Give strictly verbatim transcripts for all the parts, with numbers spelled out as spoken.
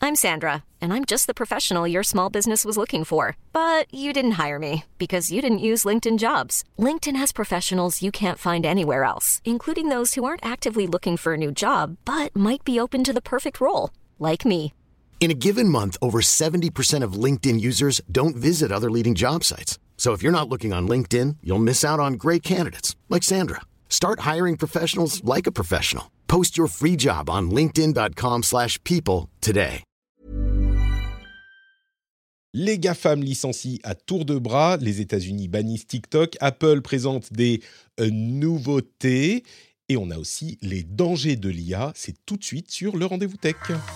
I'm Sandra, and I'm just the professional your small business was looking for. But you didn't hire me because you didn't use LinkedIn Jobs. LinkedIn has professionals you can't find anywhere else, including those who aren't actively looking for a new job, but might be open to the perfect role, like me. In a given month, over seventy percent of LinkedIn users don't visit other leading job sites. So if you're not looking on LinkedIn, you'll miss out on great candidates like Sandra. Start hiring professionals like a professional. Post your free job on linkedin.com slash people today. Les GAFAM licencient à tour de bras, les États-Unis bannissent TikTok, Apple présente des euh, nouveautés et on a aussi les dangers de l'I A. C'est tout de suite sur le Rendez-vous Tech.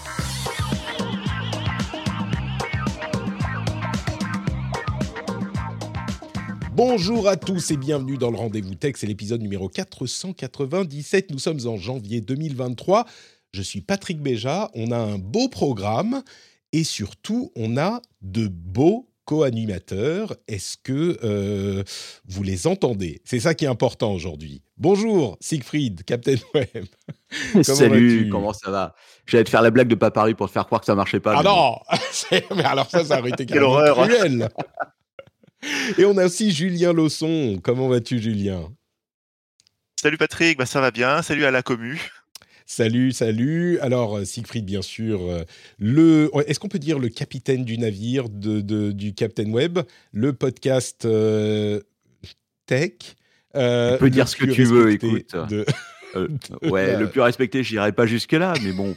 Bonjour à tous et bienvenue dans le Rendez-vous Tech, c'est l'épisode numéro quatre cent quatre-vingt-dix-sept. Nous sommes en janvier deux mille vingt-trois. Je suis Patrick Béja, on a un beau programme et surtout on a de beaux co-animateurs. Est-ce que euh, vous les entendez ? C'est ça qui est important aujourd'hui. Bonjour Siegfried, Captain Web. Comment Salut, vas-tu ? Comment ça va ? J'allais te faire la blague de pas Paris pour te faire croire que ça marchait pas. Ah non bon. Mais alors ça, ça aurait été carrément cruel. Et on a aussi Julien Lausson. Comment vas-tu, Julien ? Salut Patrick, bah ça va bien. Salut à la commu. Salut, salut. Alors, Siegfried, bien sûr, le, est-ce qu'on peut dire le capitaine du navire de, de, du Captain Web, le podcast euh, tech. Euh, tu peux dire ce que tu veux, écoute. De... Euh, ouais, le plus respecté, j'irai pas jusque-là, mais bon.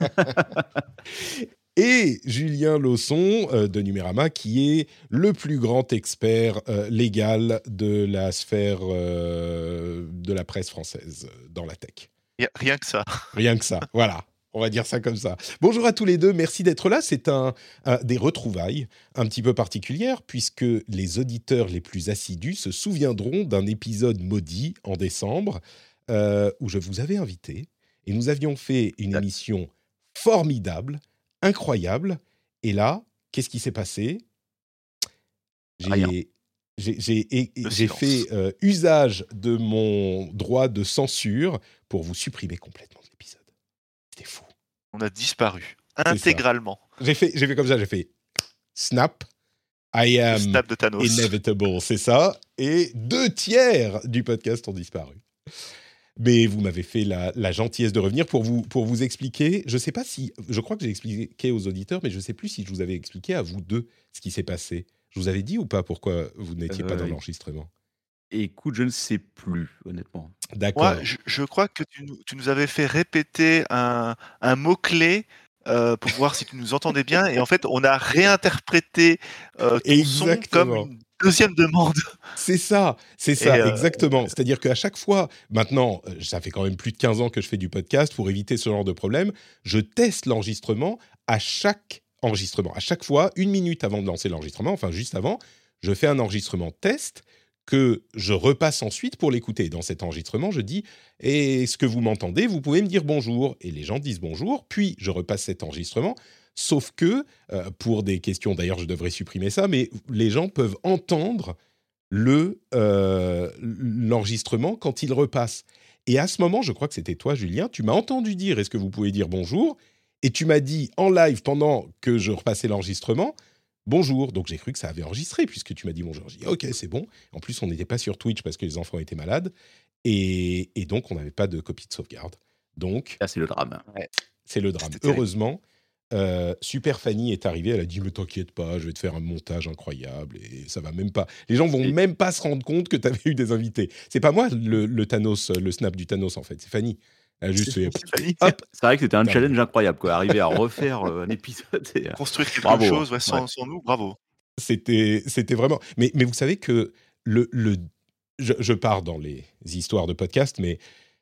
Et Julien Lausson euh, de Numérama, qui est le plus grand expert euh, légal de la sphère euh, de la presse française dans la tech. Rien que ça. Rien que ça, voilà. On va dire ça comme ça. Bonjour à tous les deux, merci d'être là. C'est un, un, des retrouvailles un petit peu particulières, puisque les auditeurs les plus assidus se souviendront d'un épisode maudit en décembre, euh, où je vous avais invité, et nous avions fait une émission formidable, incroyable. Et là, qu'est-ce qui s'est passé ? J'ai, j'ai, j'ai, j'ai fait euh, usage de mon droit de censure pour vous supprimer complètement de l'épisode. C'était fou. On a disparu intégralement. J'ai fait, j'ai fait comme ça, j'ai fait snap. I am snap de Thanos. Inevitable, c'est ça. Et deux tiers du podcast ont disparu. Mais vous m'avez fait la, la gentillesse de revenir pour vous, pour vous expliquer. Je ne sais pas si... Je crois que j'ai expliqué aux auditeurs, mais je ne sais plus si je vous avais expliqué à vous deux ce qui s'est passé. Je vous avais dit ou pas pourquoi vous n'étiez euh, pas dans l'enregistrement ? Écoute, je ne sais plus, honnêtement. D'accord. Moi, je, je crois que tu, tu nous avais fait répéter un, un mot-clé euh, pour voir si tu nous entendais bien. Et en fait, on a réinterprété euh, ton Exactement. son comme une deuxième demande. C'est ça, c'est ça, euh, exactement. C'est-à-dire qu'à chaque fois, maintenant, ça fait quand même plus de quinze ans que je fais du podcast, pour éviter ce genre de problème, je teste l'enregistrement à chaque enregistrement. À chaque fois, une minute avant de lancer l'enregistrement, enfin juste avant, je fais un enregistrement test que je repasse ensuite pour l'écouter. Dans cet enregistrement, je dis « Est-ce que vous m'entendez ? Vous pouvez me dire bonjour ». Et les gens disent bonjour, puis je repasse cet enregistrement. Sauf que, euh, pour des questions, d'ailleurs je devrais supprimer ça, mais les gens peuvent entendre le, euh, l'enregistrement quand il repasse. Et à ce moment, je crois que c'était toi, Julien, tu m'as entendu dire « Est-ce que vous pouvez dire bonjour ?» Et tu m'as dit en live, pendant que je repassais l'enregistrement, « Bonjour ». Donc j'ai cru que ça avait enregistré, puisque tu m'as dit « Bonjour ». J'ai dit « Ok, c'est bon ». En plus, on n'était pas sur Twitch parce que les enfants étaient malades. Et, et donc, on n'avait pas de copie de sauvegarde. Donc, là, c'est le drame. Ouais. C'est le drame. Heureusement, euh, Super Fanny est arrivée. Elle a dit « Mais t'inquiète pas, je vais te faire un montage incroyable. » Et ça va même pas... Les gens vont et... même pas se rendre compte que tu avais eu des invités. C'est pas moi, le, le Thanos, le snap du Thanos, en fait. C'est Fanny. Elle a juste fait... Hop. C'est vrai que c'était un challenge incroyable, quoi. Arriver à refaire un épisode. Et... Construire quelque bravo. chose ouais, sans, ouais. sans nous, bravo. C'était, c'était vraiment... Mais, mais vous savez que le... le... Je, je pars dans les histoires de podcast, mais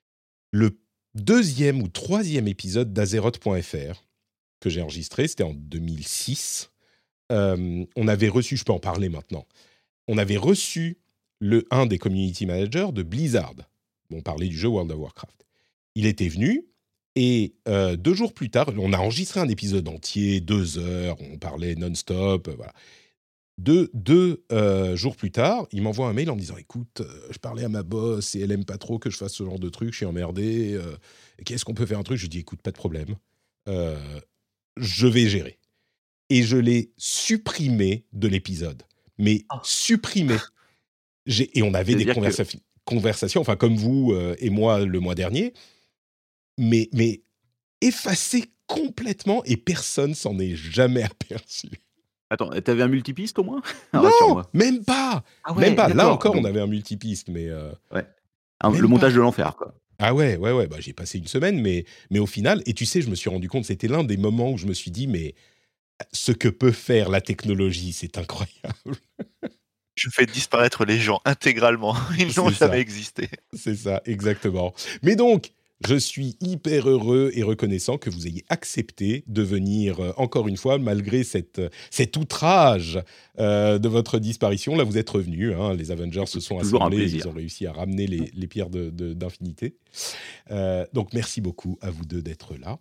le deuxième ou troisième épisode d'Azeroth point F R que j'ai enregistré, c'était en deux mille six. Euh, on avait reçu, je peux en parler maintenant, on avait reçu le, un des community managers de Blizzard. On parlait du jeu World of Warcraft. Il était venu et euh, deux jours plus tard, on a enregistré un épisode entier, deux heures, on parlait non-stop, euh, voilà. Deux, deux euh, jours plus tard, il m'envoie un mail en me disant « Écoute, euh, je parlais à ma boss et elle aime pas trop que je fasse ce genre de truc, je suis emmerdé, euh, qu'est-ce qu'on peut faire un truc ?» Je lui dis « Écoute, pas de problème. Euh, je vais gérer. Et je l'ai supprimé de l'épisode. Mais oh. supprimé. J'ai, et on avait C'est-à-dire des conversa- que... conversations, enfin comme vous euh, et moi le mois dernier, mais, mais effacé complètement et personne s'en est jamais aperçu. Attends, t'avais un multipiste au moins? Non, même pas. Ah ouais, même pas. Là encore, donc... on avait un multipiste, mais euh, ouais. Un, le montage pas. De l'enfer, quoi. Ah ouais, ouais, ouais. Bah, j'ai passé une semaine, mais, mais au final, et tu sais, je me suis rendu compte, c'était l'un des moments où je me suis dit, mais ce que peut faire la technologie, c'est incroyable. Je fais disparaître les gens intégralement. Ils n'ont c'est jamais ça. existé. C'est ça, exactement. Mais donc, je suis hyper heureux et reconnaissant que vous ayez accepté de venir euh, encore une fois, malgré cette, cet outrage euh, de votre disparition. Là, vous êtes revenus. Hein, les Avengers se sont assemblés. Ils ont réussi à ramener les, les pierres de, de, d'infinité. Euh, donc, merci beaucoup à vous deux d'être là.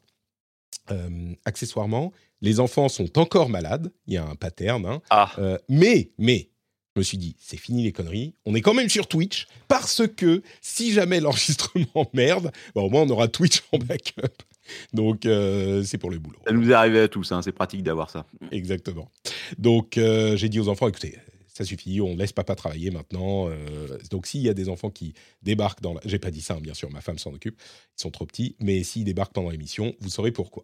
Euh, accessoirement, les enfants sont encore malades. Il y a un pattern. Hein. Ah. Euh, mais, mais... Je me suis dit, c'est fini les conneries. On est quand même sur Twitch parce que si jamais l'enregistrement merde, bah au moins on aura Twitch en backup. Donc, euh, c'est pour le boulot. Ça nous est arrivé à tous, hein, c'est pratique d'avoir ça. Exactement. Donc, euh, j'ai dit aux enfants, écoutez, ça suffit, on laisse papa travailler maintenant. Euh, donc, s'il y a des enfants qui débarquent dans la... J'ai pas dit ça, hein, bien sûr, ma femme s'en occupe. Ils sont trop petits. Mais s'ils débarquent pendant l'émission, vous saurez pourquoi.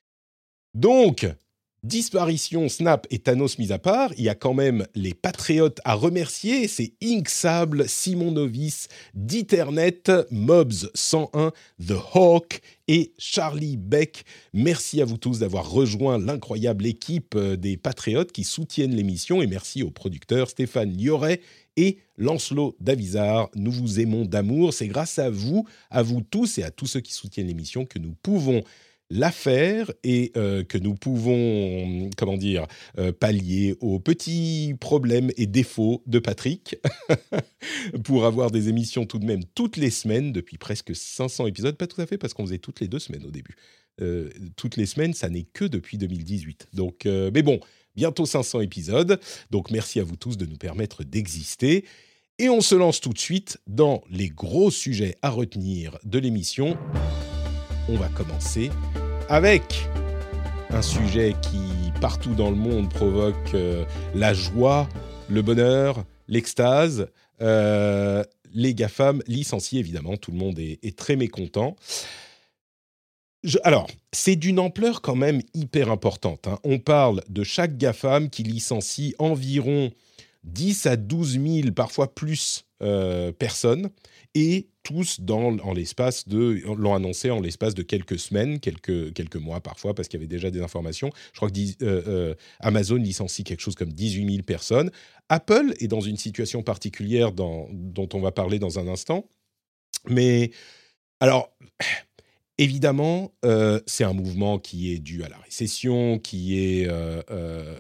Donc... Disparition, Snap et Thanos mis à part, il y a quand même les patriotes à remercier, c'est Inksable, Simon Novice, Diternet, Mobs cent un, The Hawk et Charlie Beck. Merci à vous tous d'avoir rejoint l'incroyable équipe des patriotes qui soutiennent l'émission et merci aux producteurs Stéphane Lioret et Lancelot Davizard. Nous vous aimons d'amour, c'est grâce à vous, à vous tous et à tous ceux qui soutiennent l'émission que nous pouvons l'affaire et euh, que nous pouvons, comment dire, euh, pallier aux petits problèmes et défauts de Patrick pour avoir des émissions tout de même toutes les semaines depuis presque cinq cents épisodes, pas tout à fait parce qu'on faisait toutes les deux semaines au début. Euh, toutes les semaines, ça n'est que depuis deux mille dix-huit. Donc, euh, mais bon, bientôt cinq cents épisodes, donc merci à vous tous de nous permettre d'exister. Et on se lance tout de suite dans les gros sujets à retenir de l'émission. On va commencer avec un sujet qui, partout dans le monde, provoque euh, la joie, le bonheur, l'extase. Euh, les GAFAM licenciés, évidemment, tout le monde est, est très mécontent. Je, alors, c'est d'une ampleur quand même hyper importante. Hein. On parle de chaque GAFAM qui licencie environ dix à douze mille, parfois plus, euh, personnes, et tous dans, en l'espace de, l'ont annoncé en l'espace de quelques semaines, quelques, quelques mois parfois, parce qu'il y avait déjà des informations. Je crois que euh, euh, Amazon licencie quelque chose comme dix-huit mille personnes. Apple est dans une situation particulière dans, dont on va parler dans un instant. Mais, alors, évidemment, euh, c'est un mouvement qui est dû à la récession, qui est... Euh, euh,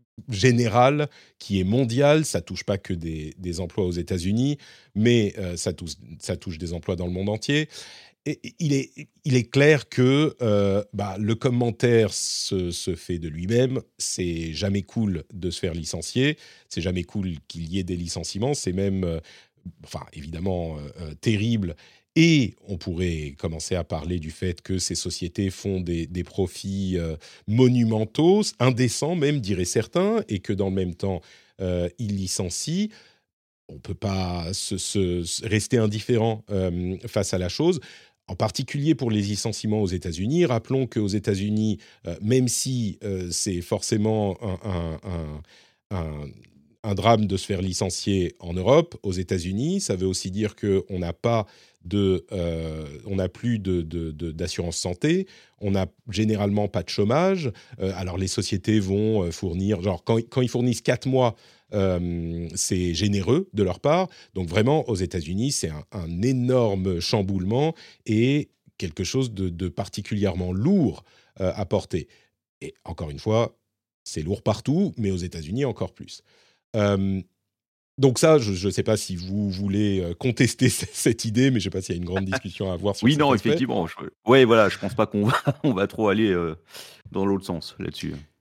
général, qui est mondial, ça touche pas que des, des emplois aux États-Unis, mais euh, ça, touche, ça touche des emplois dans le monde entier. Et, et, il, est, il est clair que euh, bah, le commentaire se, se fait de lui-même, c'est jamais cool de se faire licencier, c'est jamais cool qu'il y ait des licenciements, c'est même, euh, enfin évidemment, euh, terrible. Et on pourrait commencer à parler du fait que ces sociétés font des, des profits euh, monumentaux, indécents même, diraient certains, et que dans le même temps, euh, ils licencient. On ne peut pas se, se, rester indifférent euh, face à la chose. En particulier pour les licenciements aux États-Unis. Rappelons qu'aux États-Unis, euh, même si euh, c'est forcément un... un, un, un un drame de se faire licencier en Europe, aux États-Unis, ça veut aussi dire qu'on n'a pas de, euh, on n'a plus de, de, de, d'assurance santé, on n'a généralement pas de chômage. Euh, alors les sociétés vont fournir, genre quand, quand ils fournissent quatre mois, euh, c'est généreux de leur part. Donc vraiment, aux États-Unis, c'est un, un énorme chamboulement et quelque chose de, de particulièrement lourd euh, à porter. Et encore une fois, c'est lourd partout, mais aux États-Unis encore plus. Euh, donc ça, je ne sais pas si vous voulez contester cette idée, mais je ne sais pas s'il y a une grande discussion à avoir sur oui, cet non, aspect. Effectivement. Je... Oui, voilà, je ne pense pas qu'on va, on va trop aller euh, dans l'autre sens là-dessus.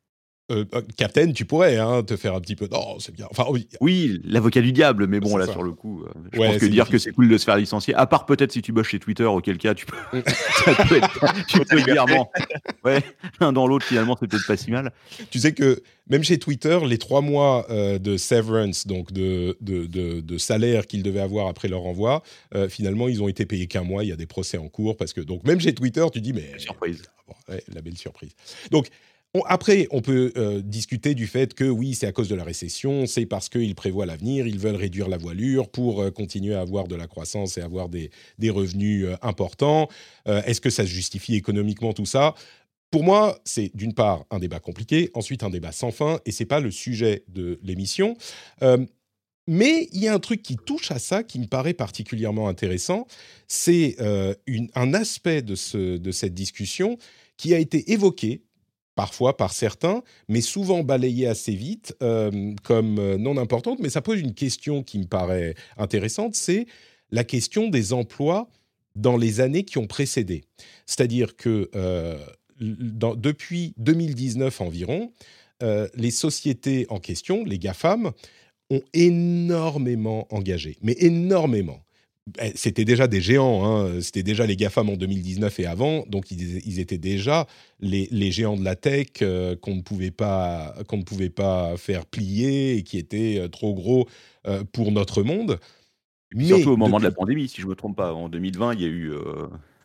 Euh, Captain, tu pourrais hein, te faire un petit peu. Non, c'est bien. Enfin, oui, oui l'avocat du diable, mais bon, c'est là, ça. Sur le coup, euh, je ouais, pense que dire difficile. Que c'est cool de se faire licencier, à part peut-être si tu bosses chez Twitter, auquel cas, tu peux, ça peut être, tu peux dire, bon, ouais, l'un dans l'autre, finalement, c'est peut-être pas si mal. Tu sais que même chez Twitter, les trois mois euh, de severance, donc de, de, de, de salaire qu'ils devaient avoir après leur envoi, euh, finalement, ils ont été payés qu'un mois. Il y a des procès en cours parce que, donc, même chez Twitter, tu dis, mais. La surprise. Bon, ouais, la belle surprise. Donc, On, après, on peut euh, discuter du fait que oui, c'est à cause de la récession, c'est parce qu'ils prévoient l'avenir, ils veulent réduire la voilure pour euh, continuer à avoir de la croissance et avoir des, des revenus euh, importants. Euh, est-ce que ça se justifie économiquement tout ça ? Pour moi, c'est d'une part un débat compliqué, ensuite un débat sans fin, et c'est pas le sujet de l'émission. Euh, mais il y a un truc qui touche à ça qui me paraît particulièrement intéressant, c'est euh, une, un aspect de, ce, de cette discussion qui a été évoqué parfois par certains, mais souvent balayée assez vite euh, comme euh, non importante. Mais ça pose une question qui me paraît intéressante, c'est la question des emplois dans les années qui ont précédé. C'est-à-dire que euh, dans, depuis deux mille dix-neuf environ, euh, les sociétés en question, les GAFAM, ont énormément engagé, mais énormément. C'était déjà des géants, hein. C'était déjà les GAFAM en deux mille dix-neuf et avant, donc ils, ils étaient déjà les, les géants de la tech euh, qu'on ne pouvait pas, qu'on ne pouvait pas faire plier et qui étaient euh, trop gros euh, pour notre monde. Mais surtout au moment depuis... de la pandémie, si je ne me trompe pas, en deux mille vingt, il y a eu, euh...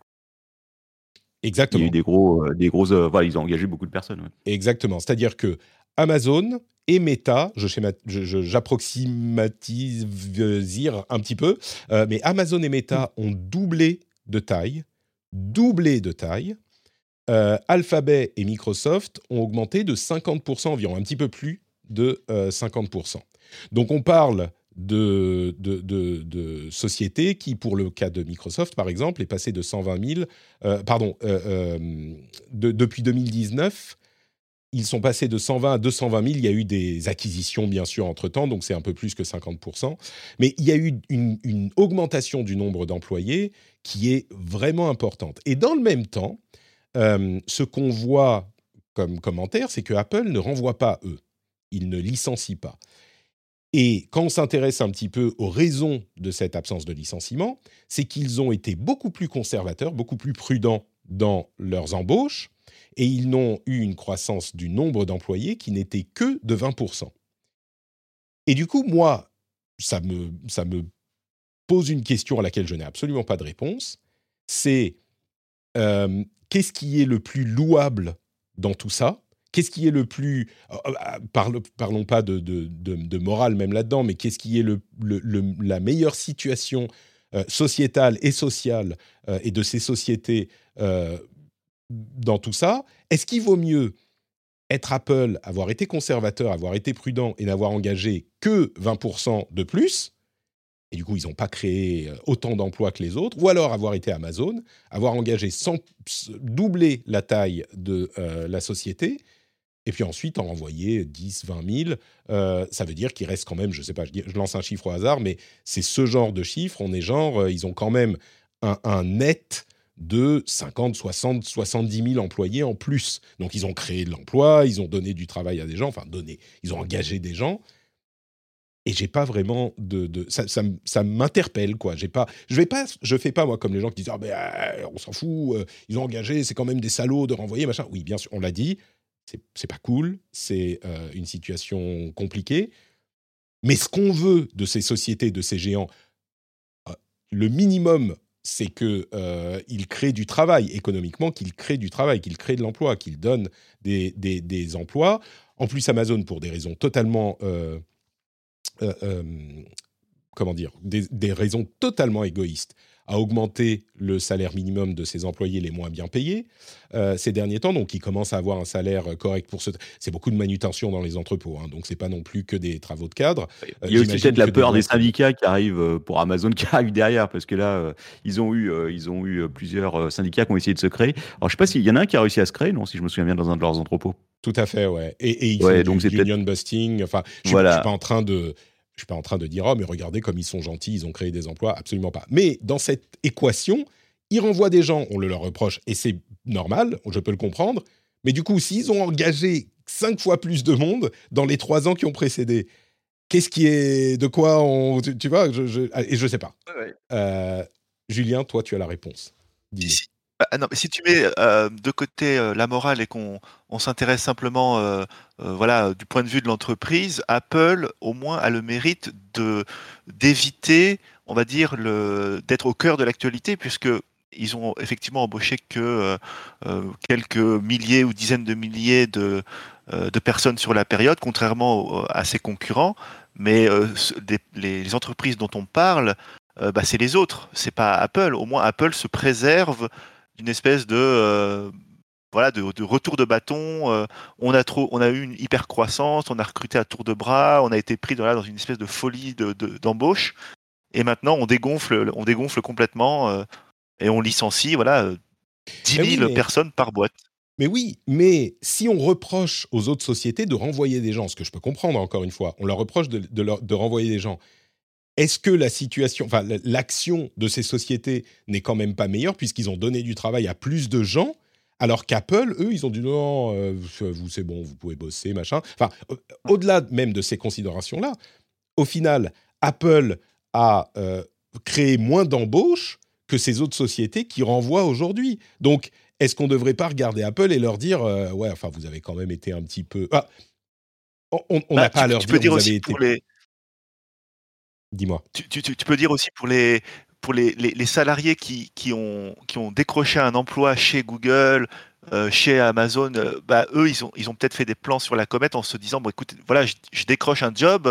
Exactement. Il y a eu des gros, euh, des grosses, euh, voilà, ils ont engagé beaucoup de personnes. Ouais. Exactement, c'est-à-dire que Amazon et Meta, je schémat, je, je, j'approximatise un petit peu, euh, mais Amazon et Meta ont doublé de taille, doublé de taille. Euh, Alphabet et Microsoft ont augmenté de cinquante pour cent environ, un petit peu plus de euh, cinquante pour cent. Donc on parle de, de, de, de sociétés qui, pour le cas de Microsoft par exemple, est passé de cent vingt mille, euh, pardon, euh, euh, de, depuis deux mille dix-neuf. Ils sont passés de cent vingt à deux cent vingt mille. Il y a eu des acquisitions, bien sûr, entre-temps, donc c'est un peu plus que cinquante pour cent. Mais il y a eu une, une augmentation du nombre d'employés qui est vraiment importante. Et dans le même temps, euh, ce qu'on voit comme commentaire, c'est que Apple ne renvoie pas eux. Ils ne licencient pas. Et quand on s'intéresse un petit peu aux raisons de cette absence de licenciement, c'est qu'ils ont été beaucoup plus conservateurs, beaucoup plus prudents dans leurs embauches, et ils n'ont eu une croissance du nombre d'employés qui n'était que de vingt pour cent. Et du coup, moi, ça me, ça me pose une question à laquelle je n'ai absolument pas de réponse, c'est euh, qu'est-ce qui est le plus louable dans tout ça ? Qu'est-ce qui est le plus... Euh, parle, parlons pas de, de, de, de morale même là-dedans, mais qu'est-ce qui est le, le, le, la meilleure situation euh, sociétale et sociale euh, et de ces sociétés euh, dans tout ça? Est-ce qu'il vaut mieux être Apple, avoir été conservateur, avoir été prudent et n'avoir engagé que vingt pour cent de plus, et du coup ils n'ont pas créé autant d'emplois que les autres, ou alors avoir été Amazon, avoir engagé cent, doubler la taille de euh, la société, et puis ensuite en renvoyer dix, vingt mille, euh, ça veut dire qu'il reste quand même, je ne sais pas, je, dis, je lance un chiffre au hasard, mais c'est ce genre de chiffre, on est genre, euh, ils ont quand même un, un net de cinquante, soixante, soixante-dix mille employés en plus. Donc ils ont créé de l'emploi, ils ont donné du travail à des gens, enfin donné, ils ont engagé des gens. Et j'ai pas vraiment de, de ça, ça, ça m'interpelle quoi. J'ai pas, je vais pas, je fais pas moi comme les gens qui disent ah ben euh, on s'en fout, euh, ils ont engagé, c'est quand même des salauds de renvoyer machin. Oui bien sûr, on l'a dit, c'est c'est pas cool, c'est euh, une situation compliquée. Mais ce qu'on veut de ces sociétés, de ces géants, euh, le minimum, c'est qu'ils euh, créent du travail économiquement, qu'ils créent du travail, qu'ils créent de l'emploi, qu'ils donnent des, des, des emplois. En plus, Amazon, pour des raisons totalement... Euh, euh, euh, comment dire, des, des raisons totalement égoïstes, a augmenté le salaire minimum de ses employés les moins bien payés euh, ces derniers temps, donc ils commencent à avoir un salaire correct pour ce... C'est beaucoup de manutention dans les entrepôts, hein, donc c'est pas non plus que des travaux de cadre. Il y a euh, aussi peut-être la peur des, des syndicats qui arrivent pour Amazon, qui arrivent derrière, parce que là, euh, ils ont eu, euh, ils ont eu plusieurs euh, syndicats qui ont essayé de se créer. Alors je sais pas s'il y en a un qui a réussi à se créer, non, si je me souviens bien, dans un de leurs entrepôts. Tout à fait, ouais. Et, et ils ouais, font donc du c'est union busting, enfin, je voilà. ne suis pas en train de... Je ne suis pas en train de dire « Oh, mais regardez comme ils sont gentils, ils ont créé des emplois. » Absolument pas. Mais dans cette équation, ils renvoient des gens, on le leur reproche, et c'est normal, je peux le comprendre. Mais du coup, s'ils ont engagé cinq fois plus de monde dans les trois ans qui ont précédé. Qu'est-ce qui est... De quoi on... Tu, tu vois, je, je, et je sais pas. Ouais. Euh, Julien, toi, tu as la réponse. Dis-moi. Si, ah non, mais si tu mets euh, de côté euh, la morale et qu'on on s'intéresse simplement euh, euh, voilà, du point de vue de l'entreprise, Apple, au moins, a le mérite de, d'éviter, on va dire, le, d'être au cœur de l'actualité, puisque ils ont effectivement embauché que euh, euh, quelques milliers ou dizaines de milliers de, euh, de personnes sur la période, contrairement au, à ses concurrents. Mais euh, des, les, les entreprises dont on parle, euh, bah, c'est les autres, c'est pas Apple. Au moins, Apple se préserve d'une espèce de euh, voilà de, de retour de bâton. Euh, on a trop, on a eu une hyper croissance, on a recruté à tour de bras, on a été pris dans, là, dans une espèce de folie de, de, d'embauche. Et maintenant, on dégonfle, on dégonfle complètement euh, et on licencie voilà dix mille oui, mais... personnes par boîte. Mais oui, mais si on reproche aux autres sociétés de renvoyer des gens, ce que je peux comprendre encore une fois, on leur reproche de, de, leur, de renvoyer des gens. Est-ce que la situation, enfin l'action de ces sociétés n'est quand même pas meilleure puisqu'ils ont donné du travail à plus de gens, alors qu'Apple, eux, ils ont dit non, euh, vous c'est bon, vous pouvez bosser, machin. Enfin, au-delà même de ces considérations-là, au final, Apple a euh, créé moins d'embauches que ces autres sociétés qui renvoient aujourd'hui. Donc, est-ce qu'on ne devrait pas regarder Apple et leur dire euh, ouais, enfin, vous avez quand même été un petit peu. Ah, on n'a bah, pas tu, à leur tu dire dire vous aussi avez été. Pour les... Dis-moi. Tu, tu, tu peux dire aussi pour les, pour les, les, les salariés qui, qui, ont, qui ont décroché un emploi chez Google, euh, chez Amazon, euh, bah, eux, ils ont, ils ont peut-être fait des plans sur la comète en se disant, bon, écoute, voilà, je, je décroche un job,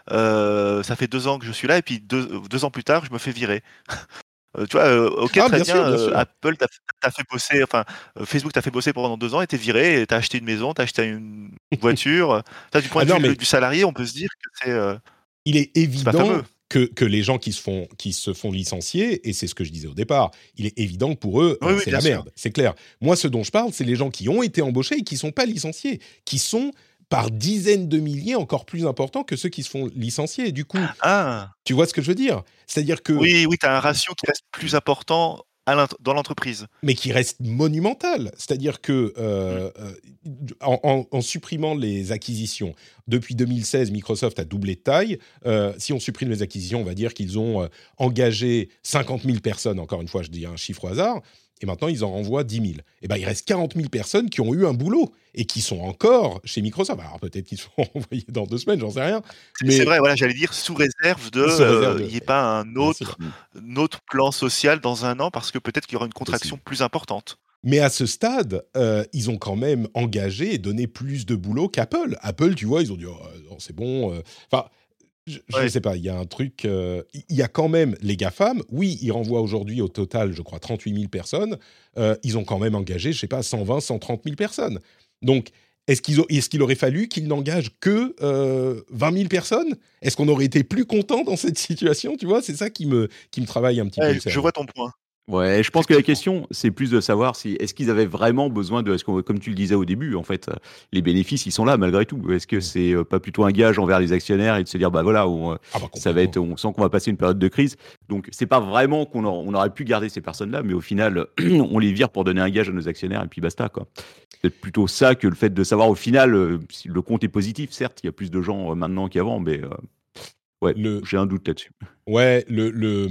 euh, ça fait deux ans que je suis là, et puis deux, deux ans plus tard, je me fais virer. Euh, tu vois, euh, ok, ah, très bien, bien, sûr, bien euh, Apple t'a, t'a fait bosser, enfin, euh, Facebook t'a fait bosser pendant deux ans et t'es viré, et t'as acheté une maison, t'as acheté une voiture. T'as, du point ah, de non, vue mais... du salarié, on peut se dire que c'est. Euh, Il est évident que, que les gens qui se, font, qui se font licencier, et c'est ce que je disais au départ, il est évident que pour eux, oui, euh, oui, c'est la sûr. merde, c'est clair. Moi, ce dont je parle, c'est les gens qui ont été embauchés et qui ne sont pas licenciés, qui sont par dizaines de milliers encore plus importants que ceux qui se font licencier. Et du coup, ah. tu vois ce que je veux dire ? C'est-à-dire que... Oui, oui, tu as un ratio qui reste plus important à dans l'entreprise. Mais qui reste monumental. C'est-à-dire que euh, mmh. en, en, en supprimant les acquisitions, depuis deux mille seize, Microsoft a doublé de taille. Euh, si on supprime les acquisitions, on va dire qu'ils ont euh, engagé cinquante mille personnes. Encore une fois, je dis un chiffre au hasard. Et maintenant, ils en renvoient dix mille. Et ben, il reste quarante mille personnes qui ont eu un boulot et qui sont encore chez Microsoft. Alors, peut-être qu'ils seront envoyés dans deux semaines, j'en sais rien. Mais... C'est vrai, voilà, j'allais dire sous réserve de il n'y euh, ait pas un autre, un autre plan social dans un an, parce que peut-être qu'il y aura une contraction Possible. plus importante. Mais à ce stade, euh, ils ont quand même engagé et donné plus de boulot qu'Apple. Apple, tu vois, ils ont dit, oh, non, c'est bon. Enfin... Euh, Je ne ouais. sais pas, il y a un truc... Euh, il y a quand même les GAFAM. Oui, ils renvoient aujourd'hui au total, je crois, trente-huit mille personnes. Euh, ils ont quand même engagé, je ne sais pas, cent vingt, cent trente mille personnes. Donc, est-ce, qu'ils ont, est-ce qu'il aurait fallu qu'ils n'engagent que euh, vingt mille personnes ? Est-ce qu'on aurait été plus content dans cette situation ? Tu vois, c'est ça qui me, qui me travaille un petit ouais, peu. Je vois ton point. Ouais, je pense que la question, c'est plus de savoir si est-ce qu'ils avaient vraiment besoin de, est-ce qu'on, comme tu le disais au début, en fait, les bénéfices, ils sont là malgré tout. Est-ce que c'est pas plutôt un gage envers les actionnaires et de se dire, bah voilà, on, ah bah ça va être, on sent qu'on va passer une période de crise. Donc, c'est pas vraiment qu'on a, on aurait pu garder ces personnes-là, mais au final, on les vire pour donner un gage à nos actionnaires et puis basta, quoi. C'est plutôt ça que le fait de savoir au final si le compte est positif. Certes, il y a plus de gens maintenant qu'avant, mais euh, ouais, le... j'ai un doute là-dessus. Ouais, le, le,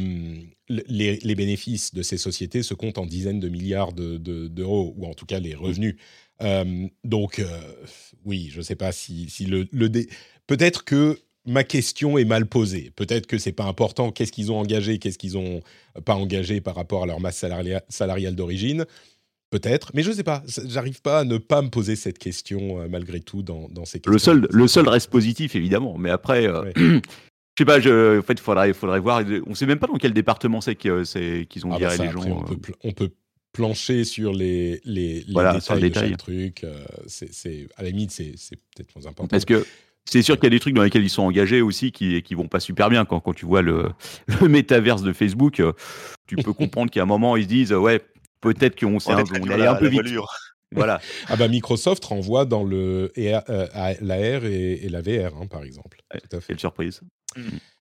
les, les bénéfices de ces sociétés se comptent en dizaines de milliards de, de, d'euros, ou en tout cas les revenus. Mmh. Euh, donc, euh, oui, je ne sais pas si, si le... le dé... Peut-être que ma question est mal posée. Peut-être que ce n'est pas important. Qu'est-ce qu'ils ont engagé, qu'est-ce qu'ils n'ont pas engagé par rapport à leur masse salariale, salariale d'origine ? Peut-être, mais je ne sais pas. J'arrive pas à ne pas me poser cette question, euh, malgré tout, dans, dans ces questions. Le seul, le seul reste positif, évidemment. Mais après... Euh... Ouais. Je sais pas, je, en fait, il faudrait, faudrait voir. On ne sait même pas dans quel département c'est, que, c'est qu'ils ont ah viré bah ça, les gens. Après, on, euh... peut, on peut plancher sur les, les, les voilà, détails, détails de chaque truc. Euh, c'est, c'est, à la limite, c'est, c'est peut-être moins important. Parce que c'est sûr qu'il y a des trucs dans lesquels ils sont engagés aussi qui qui vont pas super bien. Quand, quand tu vois le, le métaverse de Facebook, euh, tu peux comprendre qu'à un moment, ils se disent ouais, peut-être qu'on s'est on, on allé un peu vite. Voilà. Ah bah Microsoft renvoie dans le et, euh, l'A R et, et la V R, hein, par exemple. Ouais, tout à fait. Quelle surprise. Mmh.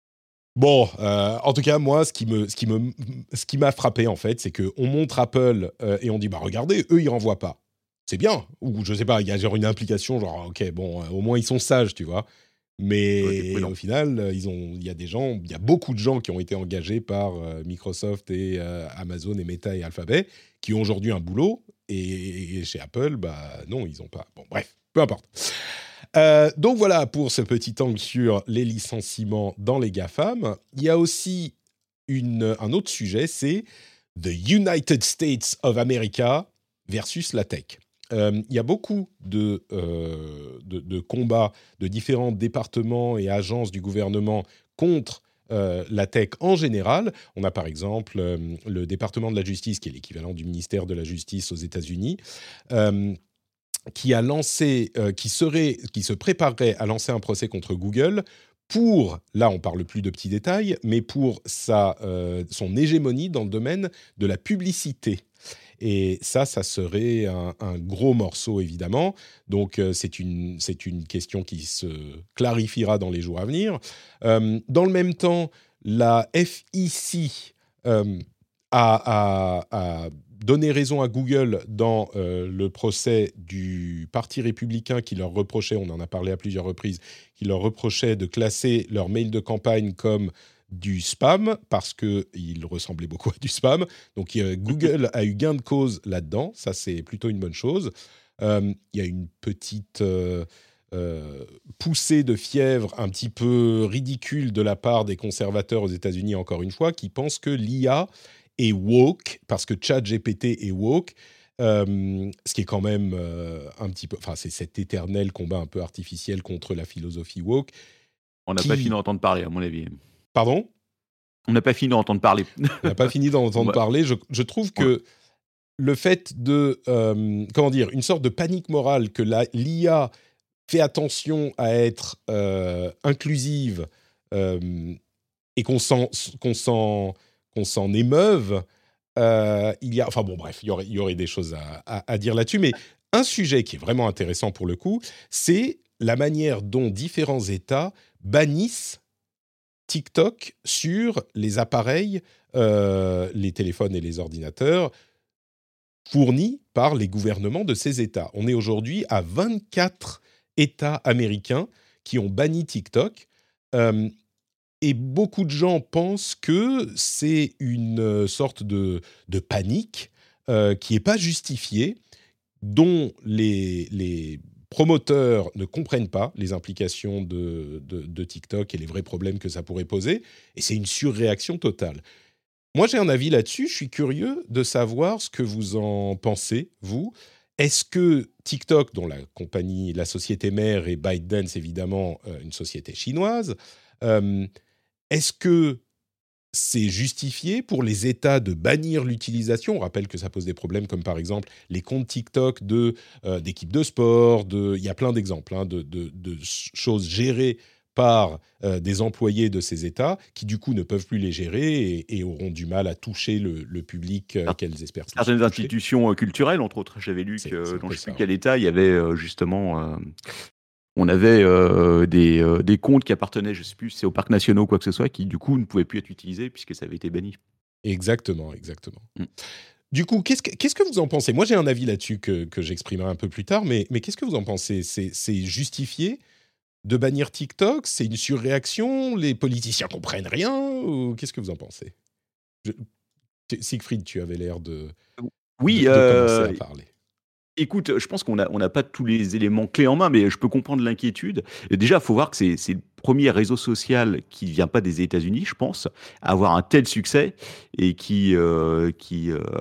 Bon, euh, en tout cas, moi, ce qui, me, ce, qui me, ce qui m'a frappé, en fait, c'est qu'on montre Apple euh, et on dit, bah regardez, eux, ils renvoient pas. c'est bien. Ou je sais pas, il y a genre une implication, genre ok, bon, euh, au moins ils sont sages, tu vois. Mais ouais, au final, ils ont, il y a des gens, il y a beaucoup de gens qui ont été engagés par euh, Microsoft et euh, Amazon et Meta et Alphabet, qui ont aujourd'hui un boulot. Et, et chez Apple, bah non, ils n'ont pas. Bon, bref, peu importe. Euh, donc voilà pour ce petit angle sur les licenciements dans les GAFAM. Il y a aussi une, un autre sujet, c'est The United States of America versus la tech. Euh, il y a beaucoup de, euh, de, de combats de différents départements et agences du gouvernement contre euh, la tech en général. On a par exemple euh, le département de la justice, qui est l'équivalent du ministère de la justice aux États-Unis, euh, qui a lancé, euh, qui serait, qui se préparerait à lancer un procès contre Google pour, là on parle plus de petits détails, mais pour sa, euh, son hégémonie dans le domaine de la publicité. Et ça, ça serait un, un gros morceau, évidemment. Donc, euh, c'est, une, c'est une question qui se clarifiera dans les jours à venir. Euh, dans le même temps, la F I C euh, a, a, a donné raison à Google dans euh, le procès du Parti républicain qui leur reprochait, on en a parlé à plusieurs reprises, qui leur reprochait de classer leurs mails de campagne comme du spam, parce qu'il ressemblait beaucoup à du spam. Donc, euh, Google a eu gain de cause là-dedans. Ça, c'est plutôt une bonne chose. Euh, il y a une petite euh, euh, poussée de fièvre un petit peu ridicule de la part des conservateurs aux États-Unis, encore une fois, qui pensent que l'I A est woke, parce que ChatGPT est woke, euh, ce qui est quand même euh, un petit peu... Enfin, c'est cet éternel combat un peu artificiel contre la philosophie woke. On n'a qui... pas fini d'entendre parler, à mon avis. Pardon ? On n'a pas fini d'entendre parler. On n'a pas fini d'entendre parler. Je, je trouve que ouais. le fait de, euh, comment dire, une sorte de panique morale que la, l'I A fait attention à être euh, inclusive euh, et qu'on s'en, qu'on s'en, qu'on s'en émeuve, euh, il y a, enfin bon, bref, il y aurait, il y aurait des choses à, à, à dire là-dessus. Mais un sujet qui est vraiment intéressant pour le coup, c'est la manière dont différents États bannissent TikTok sur les appareils, euh, les téléphones et les ordinateurs fournis par les gouvernements de ces États. On est aujourd'hui à vingt-quatre États américains qui ont banni TikTok. Euh, et beaucoup de gens pensent que c'est une sorte de, de panique euh, qui n'est pas justifiée, dont les... les promoteurs ne comprennent pas les implications de, de, de TikTok et les vrais problèmes que ça pourrait poser, et c'est une surréaction totale. Moi, j'ai un avis là-dessus, je suis curieux de savoir ce que vous en pensez, vous. Est-ce que TikTok, dont la compagnie, la société mère est ByteDance, évidemment, euh, une société chinoise, euh, est-ce que c'est justifié pour les États de bannir l'utilisation? On rappelle que ça pose des problèmes comme par exemple les comptes TikTok de, euh, d'équipes de sport, de, il y a plein d'exemples hein, de, de, de choses gérées par euh, des employés de ces États qui du coup ne peuvent plus les gérer et, et auront du mal à toucher le, le public euh, qu'elles espèrent. Certaines institutions culturelles, entre autres, j'avais lu c'est, que c'est dans je ne sais plus quel État, il y avait euh, justement... Euh... On avait euh, des, euh, des comptes qui appartenaient, je ne sais plus, c'est au parc national ou quoi que ce soit, qui du coup ne pouvaient plus être utilisés puisque ça avait été banni. Exactement, exactement. Mm. Du coup, qu'est-ce que, qu'est-ce que vous en pensez ? Moi, j'ai un avis là-dessus que, que j'exprimerai un peu plus tard, mais, mais qu'est-ce que vous en pensez ? c'est, c'est justifié de bannir TikTok ? C'est une surréaction ? Les politiciens comprennent rien ? Ou qu'est-ce que vous en pensez ? je... Siegfried, tu avais l'air de, oui, de, de euh... commencer à parler. Écoute, je pense qu'on n'a on n'a pas tous les éléments clés en main, mais je peux comprendre l'inquiétude. Et déjà, il faut voir que c'est, c'est le premier réseau social qui ne vient pas des États-Unis, je pense, à avoir un tel succès et qui, euh, qui, euh,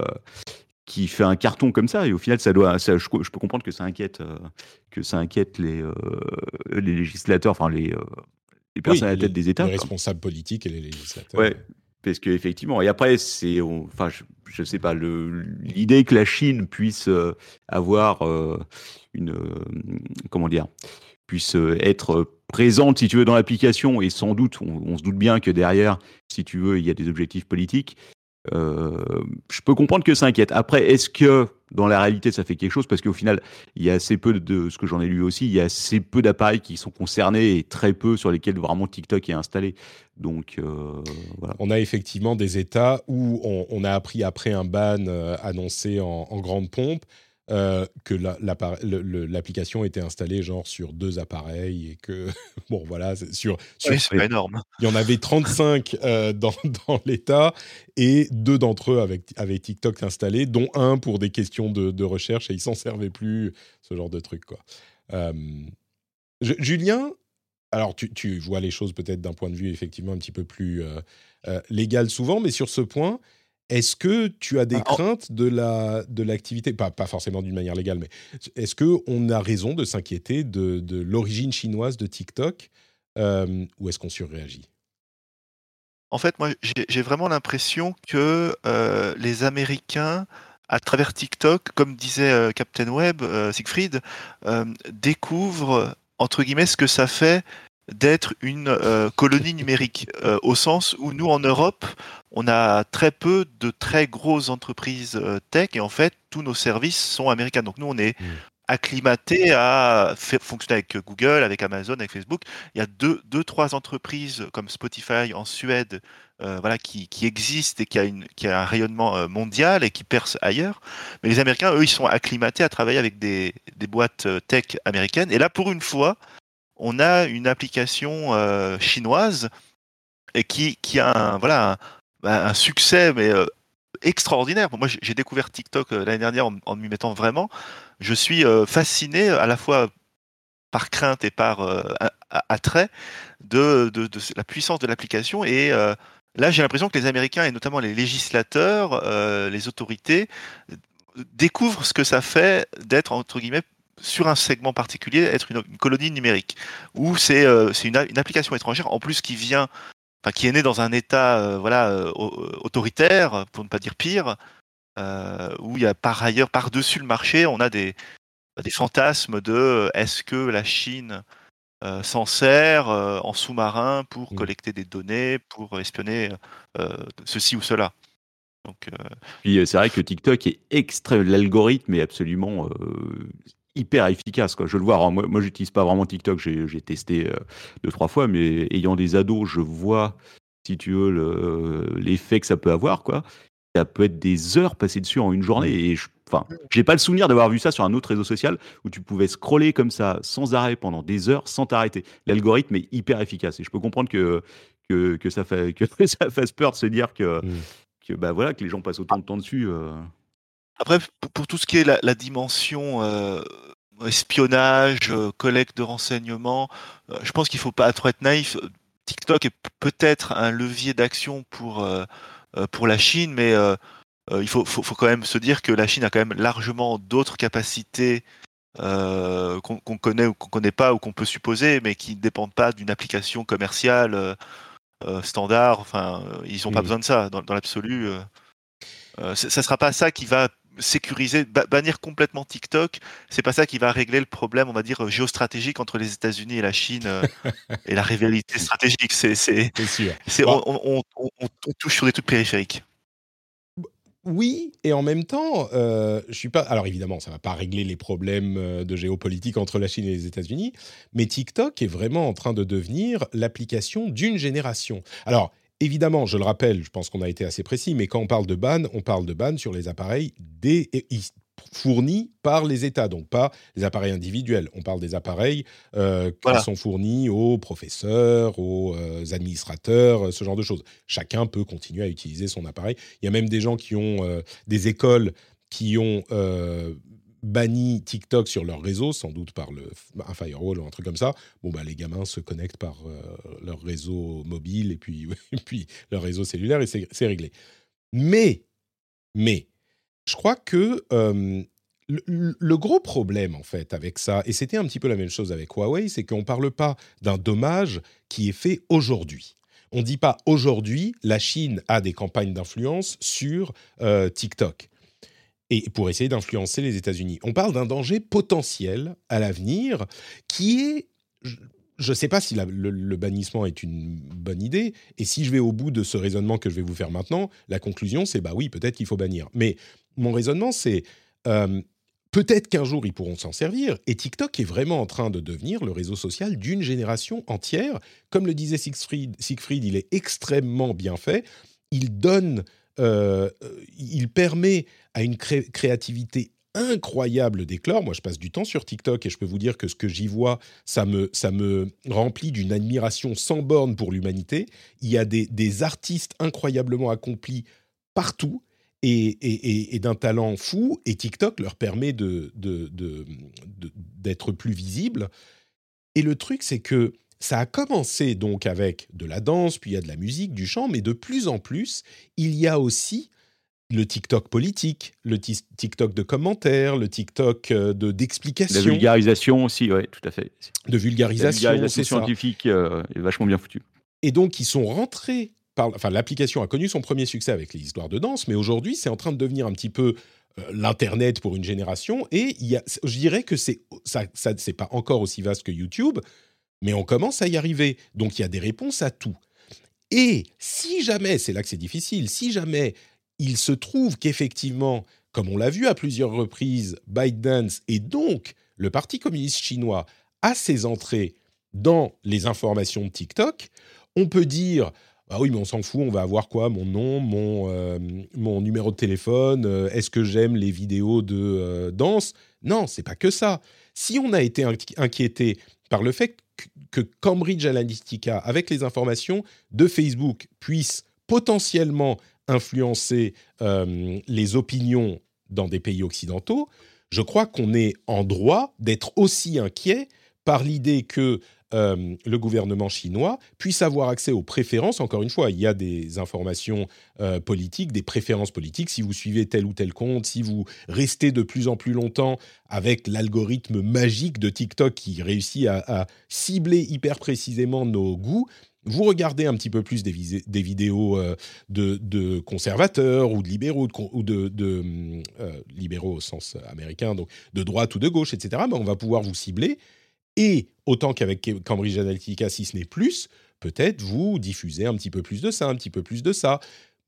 qui fait un carton comme ça. Et au final, ça doit, ça, je, je peux comprendre que ça inquiète, euh, que ça inquiète les, euh, les législateurs, enfin les, euh, les personnes oui, à la tête les, des États. Les responsables politiques et les législateurs. Ouais. Parce qu'effectivement, et après, c'est, on, enfin, je ne sais pas, le, l'idée que la Chine puisse euh, avoir euh, une, euh, comment dire, puisse euh, être présente, si tu veux, dans l'application, et sans doute, on, on se doute bien que derrière, si tu veux, il y a des objectifs politiques. Euh, je peux comprendre que ça inquiète. Après, est-ce que dans la réalité ça fait quelque chose ? Parce qu'au final, il y a assez peu de ce que j'en ai lu aussi, il y a assez peu d'appareils qui sont concernés et très peu sur lesquels vraiment TikTok est installé. Donc euh, voilà. On a effectivement des États où on, on a appris après un ban euh, annoncé en, en grande pompe euh, que la, le, le, l'application était installée genre sur deux appareils et que bon voilà c'est sur, sur oui, c'est pas énorme. Il y en avait trente-cinq euh, dans, dans l'État et deux d'entre eux avec, avec TikTok installé, dont un pour des questions de, de recherche et ils s'en servaient plus, ce genre de truc quoi. Euh, je, Julien, alors tu, tu vois les choses peut-être d'un point de vue effectivement un petit peu plus euh, euh, légal souvent, mais sur ce point. Est-ce que tu as des ah, craintes de, la, de l'activité, pas, pas forcément d'une manière légale, mais est-ce qu'on a raison de s'inquiéter de, de l'origine chinoise de TikTok euh, ou est-ce qu'on surréagit ? En fait, moi, j'ai, j'ai vraiment l'impression que euh, les Américains, à travers TikTok, comme disait euh, Captain Web, euh, Siegfried, euh, découvrent, entre guillemets, ce que ça fait d'être une euh, colonie numérique, euh, au sens où nous, en Europe, on a très peu de très grosses entreprises euh, tech, et en fait, tous nos services sont américains. Donc nous, on est mmh. acclimatés à faire fonctionner avec Google, avec Amazon, avec Facebook. Il y a deux, deux trois entreprises comme Spotify en Suède, euh, voilà, qui, qui existent et qui a, une, qui a un rayonnement euh, mondial et qui percent ailleurs. Mais les Américains, eux, ils sont acclimatés à travailler avec des, des boîtes tech américaines. Et là, pour une fois, on a une application euh, chinoise et qui, qui a un, voilà, un, un succès mais, euh, extraordinaire. Moi, j'ai découvert TikTok euh, l'année dernière en, en m'y mettant vraiment. Je suis euh, fasciné à la fois par crainte et par euh, attrait de, de, de la puissance de l'application. Et euh, là, j'ai l'impression que les Américains, et notamment les législateurs, euh, les autorités, découvrent ce que ça fait d'être, entre guillemets, sur un segment particulier, être une, une colonie numérique, où c'est euh, c'est une, une application étrangère, en plus qui vient, enfin qui est née dans un État euh, voilà euh, autoritaire, pour ne pas dire pire, euh, où il y a par ailleurs, par-dessus le marché, on a des, des fantasmes de est-ce que la Chine euh, s'en sert euh, en sous-marin pour mmh. collecter des données, pour espionner euh, ceci ou cela. Donc, euh... Puis c'est vrai que TikTok est extrême, l'algorithme est absolument euh, hyper efficace, quoi. Je le vois. Alors, moi, moi, j'utilise pas vraiment TikTok. J'ai, j'ai testé euh, deux, trois fois, mais ayant des ados, je vois, si tu veux, le, l'effet que ça peut avoir, quoi. Ça peut être des heures passées dessus en une journée. Et je, enfin, j'ai pas le souvenir d'avoir vu ça sur un autre réseau social où tu pouvais scroller comme ça sans arrêt pendant des heures sans t'arrêter. L'algorithme est hyper efficace et je peux comprendre que que, que ça fait que ça fasse peur de se dire que mmh. que bah voilà que les gens passent autant de temps dessus. Euh... Après, pour, pour tout ce qui est la, la dimension euh, espionnage, euh, collecte de renseignements, euh, je pense qu'il faut pas trop être naïf. TikTok est peut-être un levier d'action pour euh, pour la Chine, mais euh, il faut, faut, faut quand même se dire que la Chine a quand même largement d'autres capacités euh, qu'on, qu'on connaît ou qu'on connaît pas ou qu'on peut supposer, mais qui ne dépendent pas d'une application commerciale euh, euh, standard. Enfin, ils n'ont mmh. pas besoin de ça dans, dans l'absolu. Euh, euh, ça sera pas ça qui va sécuriser, ba- bannir complètement TikTok. C'est pas ça qui va régler le problème, on va dire géostratégique entre les États-Unis et la Chine euh, et la rivalité stratégique. C'est, c'est, c'est sûr. C'est, bon. on, on, on, on touche sur des trucs périphériques. Oui, et en même temps, euh, je suis pas. Alors évidemment, ça va pas régler les problèmes de géopolitique entre la Chine et les États-Unis, mais TikTok est vraiment en train de devenir l'application d'une génération. Alors évidemment, je le rappelle, je pense qu'on a été assez précis, mais quand on parle de ban, on parle de ban sur les appareils des, fournis par les États, donc pas les appareils individuels. On parle des appareils euh, qui voilà. sont fournis aux professeurs, aux euh, administrateurs, ce genre de choses. Chacun peut continuer à utiliser son appareil. Il y a même des gens qui ont euh, des écoles qui ont euh, banni TikTok sur leur réseau, sans doute par le, un firewall ou un truc comme ça. Bon, bah, les gamins se connectent par euh, leur réseau mobile et puis, et puis leur réseau cellulaire et c'est, c'est réglé. Mais, mais, je crois que euh, le, le gros problème, en fait, avec ça, et c'était un petit peu la même chose avec Huawei, c'est qu'on ne parle pas d'un dommage qui est fait aujourd'hui. On ne dit pas aujourd'hui, la Chine a des campagnes d'influence sur euh, TikTok et pour essayer d'influencer les États-Unis. On parle d'un danger potentiel à l'avenir qui est... Je ne sais pas si la, le, le bannissement est une bonne idée, et si je vais au bout de ce raisonnement que je vais vous faire maintenant, la conclusion, c'est bah oui, peut-être qu'il faut bannir. Mais mon raisonnement, c'est euh, peut-être qu'un jour, ils pourront s'en servir, et TikTok est vraiment en train de devenir le réseau social d'une génération entière. Comme le disait Siegfried, Siegfried il est extrêmement bien fait. Il donne, euh, il permet à une cré- créativité incroyable d'éclore. Moi, je passe du temps sur TikTok et je peux vous dire que ce que j'y vois, ça me, ça me remplit d'une admiration sans borne pour l'humanité. Il y a des, des artistes incroyablement accomplis partout et, et, et, et d'un talent fou. Et TikTok leur permet de, de, de, de, d'être plus visibles. Et le truc, c'est que ça a commencé donc avec de la danse, puis il y a de la musique, du chant, mais de plus en plus, il y a aussi le TikTok politique, le t- TikTok de commentaires, le TikTok euh, de, d'explications. La vulgarisation aussi, oui, tout à fait. De vulgarisation, La vulgarisation c'est scientifique euh, est vachement bien foutue. Et donc, ils sont rentrés, par, enfin, l'application a connu son premier succès avec les histoires de danse, mais aujourd'hui, c'est en train de devenir un petit peu euh, l'Internet pour une génération, et il y a, je dirais que c'est, ça, ça, c'est pas encore aussi vaste que YouTube, mais on commence à y arriver. Donc, il y a des réponses à tout. Et si jamais, c'est là que c'est difficile, si jamais il se trouve qu'effectivement, comme on l'a vu à plusieurs reprises, ByteDance et donc le Parti communiste chinois a ses entrées dans les informations de TikTok, on peut dire « Ah oui, mais on s'en fout, on va avoir quoi ? Mon nom, mon, euh, mon numéro de téléphone, euh, est-ce que j'aime les vidéos de euh, danse ?» Non, c'est pas que ça. Si on a été inquiété par le fait que Cambridge Analytica, avec les informations de Facebook, puisse potentiellement influencer euh, les opinions dans des pays occidentaux, je crois qu'on est en droit d'être aussi inquiet par l'idée que euh, le gouvernement chinois puisse avoir accès aux préférences. Encore une fois, il y a des informations euh, politiques, des préférences politiques. Si vous suivez tel ou tel compte, si vous restez de plus en plus longtemps avec l'algorithme magique de TikTok qui réussit à, à cibler hyper précisément nos goûts, vous regardez un petit peu plus des, vis- des vidéos euh, de, de conservateurs ou de libéraux, de, ou de, de euh, libéraux au sens américain, donc de droite ou de gauche, et cetera, ben on va pouvoir vous cibler. Et autant qu'avec Cambridge Analytica, si ce n'est plus, peut-être vous diffusez un petit peu plus de ça, un petit peu plus de ça,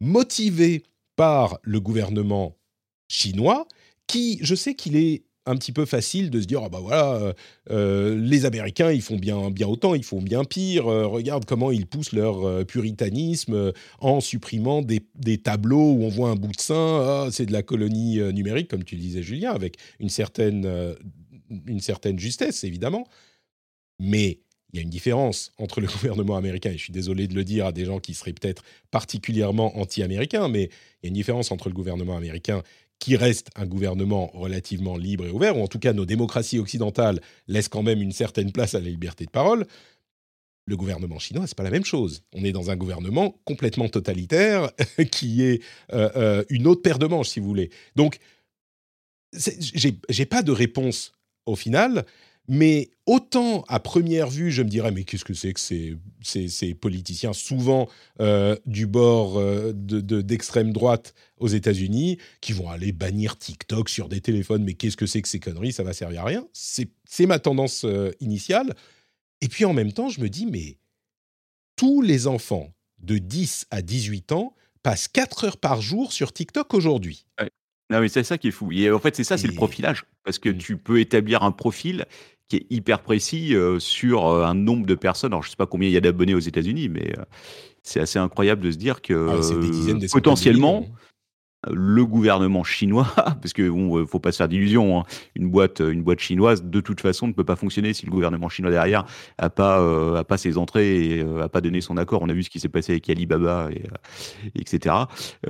motivé par le gouvernement chinois, qui, je sais qu'il est un petit peu facile de se dire « Ah bah voilà, euh, les Américains, ils font bien, bien autant, ils font bien pire. Euh, regarde comment ils poussent leur euh, puritanisme euh, en supprimant des, des tableaux où on voit un bout de sein. Ah, c'est de la colonie euh, numérique, comme tu le disais, Julien, avec une certaine... Euh, une certaine justesse, évidemment, mais il y a une différence entre le gouvernement américain, et je suis désolé de le dire à des gens qui seraient peut-être particulièrement anti-américains, mais il y a une différence entre le gouvernement américain qui reste un gouvernement relativement libre et ouvert, ou en tout cas nos démocraties occidentales laissent quand même une certaine place à la liberté de parole. Le gouvernement chinois, c'est pas la même chose. On est dans un gouvernement complètement totalitaire qui est euh, euh, une autre paire de manches, si vous voulez. Donc, c'est, j'ai, j'ai pas de réponse au final, mais autant à première vue, je me dirais, mais qu'est-ce que c'est que ces, ces, ces politiciens, souvent euh, du bord euh, de, de, d'extrême droite aux États-Unis, qui vont aller bannir TikTok sur des téléphones, mais qu'est-ce que c'est que ces conneries, ça va servir à rien. C'est, c'est ma tendance euh, initiale. Et puis en même temps, je me dis, mais tous les enfants de dix à dix-huit ans passent quatre heures par jour sur TikTok aujourd'hui. Ouais. Non, mais c'est ça qui est fou. Et en fait, c'est ça, c'est Et... le profilage. Parce que Mmh. tu peux établir un profil qui est hyper précis euh, sur euh, un nombre de personnes. Alors, je ne sais pas combien il y a d'abonnés aux États-Unis, mais euh, c'est assez incroyable de se dire que Ah, c'est des dizaines, des euh, centaines potentiellement, de millions. le gouvernement chinois, parce que bon, euh, faut pas se faire d'illusions, hein, une boîte, une boîte chinoise, de toute façon, ne peut pas fonctionner si le gouvernement chinois derrière a pas, euh, a pas ses entrées et euh, a pas donné son accord. On a vu ce qui s'est passé avec Alibaba, et, euh, et cetera.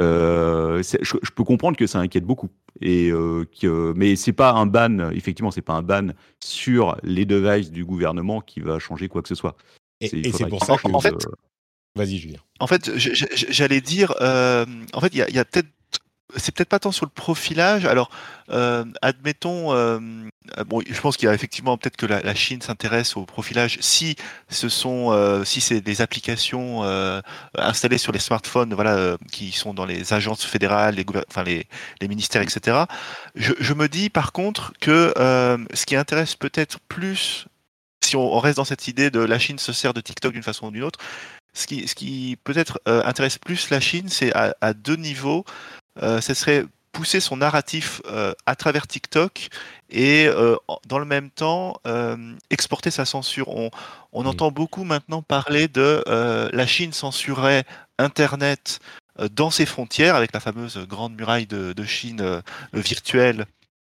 Euh, c'est- je, je peux comprendre que ça inquiète beaucoup, et euh, que, mais c'est pas un ban. Effectivement, c'est pas un ban sur les devices du gouvernement qui va changer quoi que ce soit. Et, C'est, il et c'est faudra pour qu'il ça y ait que... quelque En chose, fait, euh, Vas-y, Julien. En fait, je- je- je- j'allais dire, euh, en fait, il y a, il y a peut-être, c'est peut-être pas tant sur le profilage. Alors, euh, admettons, euh, euh, bon, je pense qu'il y a effectivement peut-être que la, la Chine s'intéresse au profilage si ce sont, euh, si c'est des applications euh, installées sur les smartphones, voilà, euh, qui sont dans les agences fédérales, les, gouver- enfin les, les ministères, et cetera. Je, je me dis par contre que euh, ce qui intéresse peut-être plus, si on, on reste dans cette idée de la Chine se sert de TikTok d'une façon ou d'une autre. Ce qui, ce qui peut-être euh, intéresse plus la Chine, c'est à, à deux niveaux. Euh, ce serait pousser son narratif euh, à travers TikTok et euh, en- dans le même temps euh, exporter sa censure. On, on Mm. entend beaucoup maintenant parler de euh, la Chine censurerait Internet euh, dans ses frontières avec la fameuse grande muraille de, de Chine euh, virtuelle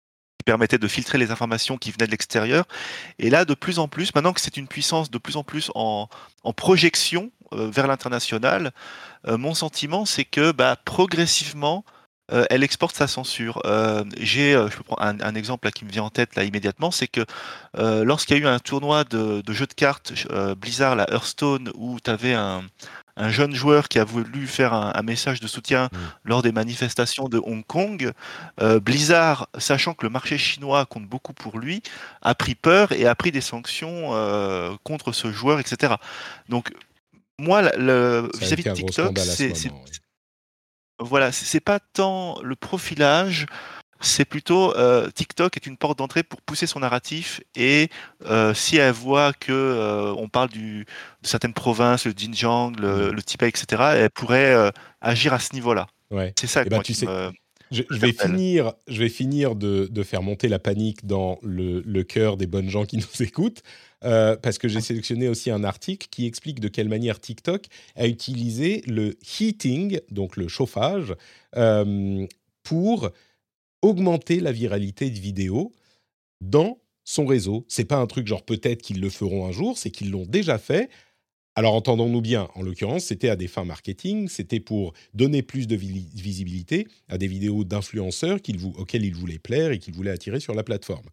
permettait de filtrer les informations qui venaient de l'extérieur. Et là, de plus en plus, maintenant que c'est une puissance de plus en plus en, en projection euh, vers l'international, euh, mon sentiment, c'est que bah, progressivement, euh, elle exporte sa censure. Euh, j'ai, euh, je peux prendre un, un exemple là, qui me vient en tête là immédiatement, c'est que euh, lorsqu'il y a eu un tournoi de, de jeux de cartes euh, Blizzard, la Hearthstone, où tu avais un, un jeune joueur qui a voulu faire un, un message de soutien mmh. lors des manifestations de Hong Kong, euh, Blizzard, sachant que le marché chinois compte beaucoup pour lui, a pris peur et a pris des sanctions euh, contre ce joueur, et cetera. Donc, moi, le, vis-à-vis de TikTok, c'est, c'est, moment, oui. Voilà, c'est pas tant le profilage, c'est plutôt euh, TikTok est une porte d'entrée pour pousser son narratif et euh, si elle voit que euh, on parle du, de certaines provinces, le Xinjiang, le, le Tibet, et cetera, elle pourrait euh, agir à ce niveau-là. Ouais. C'est ça. Et bah, tu sais, me, je, je vais finir, je vais finir de, de faire monter la panique dans le, le cœur des bonnes gens qui nous écoutent. Euh, parce que j'ai sélectionné aussi un article qui explique de quelle manière TikTok a utilisé le heating, donc le chauffage, euh, pour augmenter la viralité de vidéos dans son réseau. C'est pas un truc genre peut-être qu'ils le feront un jour, c'est qu'ils l'ont déjà fait. Alors entendons-nous bien, en l'occurrence, c'était à des fins marketing, c'était pour donner plus de vi- visibilité à des vidéos d'influenceurs qu'ils vou- auxquels ils voulaient plaire et qu'ils voulaient attirer sur la plateforme.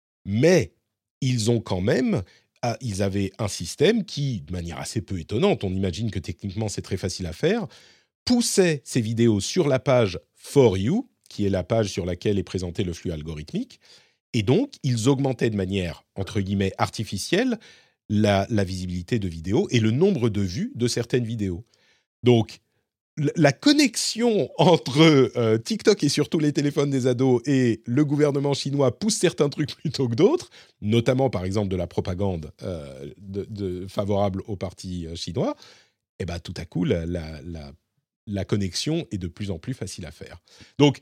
Mais ils ont quand même, ah, ils avaient un système qui, de manière assez peu étonnante, on imagine que techniquement c'est très facile à faire, poussait ces vidéos sur la page For You, qui est la page sur laquelle est présenté le flux algorithmique, et donc ils augmentaient de manière, entre guillemets, artificielle la, la visibilité de vidéos et le nombre de vues de certaines vidéos. Donc, la connexion entre euh, TikTok et surtout les téléphones des ados et le gouvernement chinois pousse certains trucs plutôt que d'autres, notamment par exemple de la propagande euh, de, de, favorable au parti chinois, et ben tout à coup la, la, la, la connexion est de plus en plus facile à faire. Donc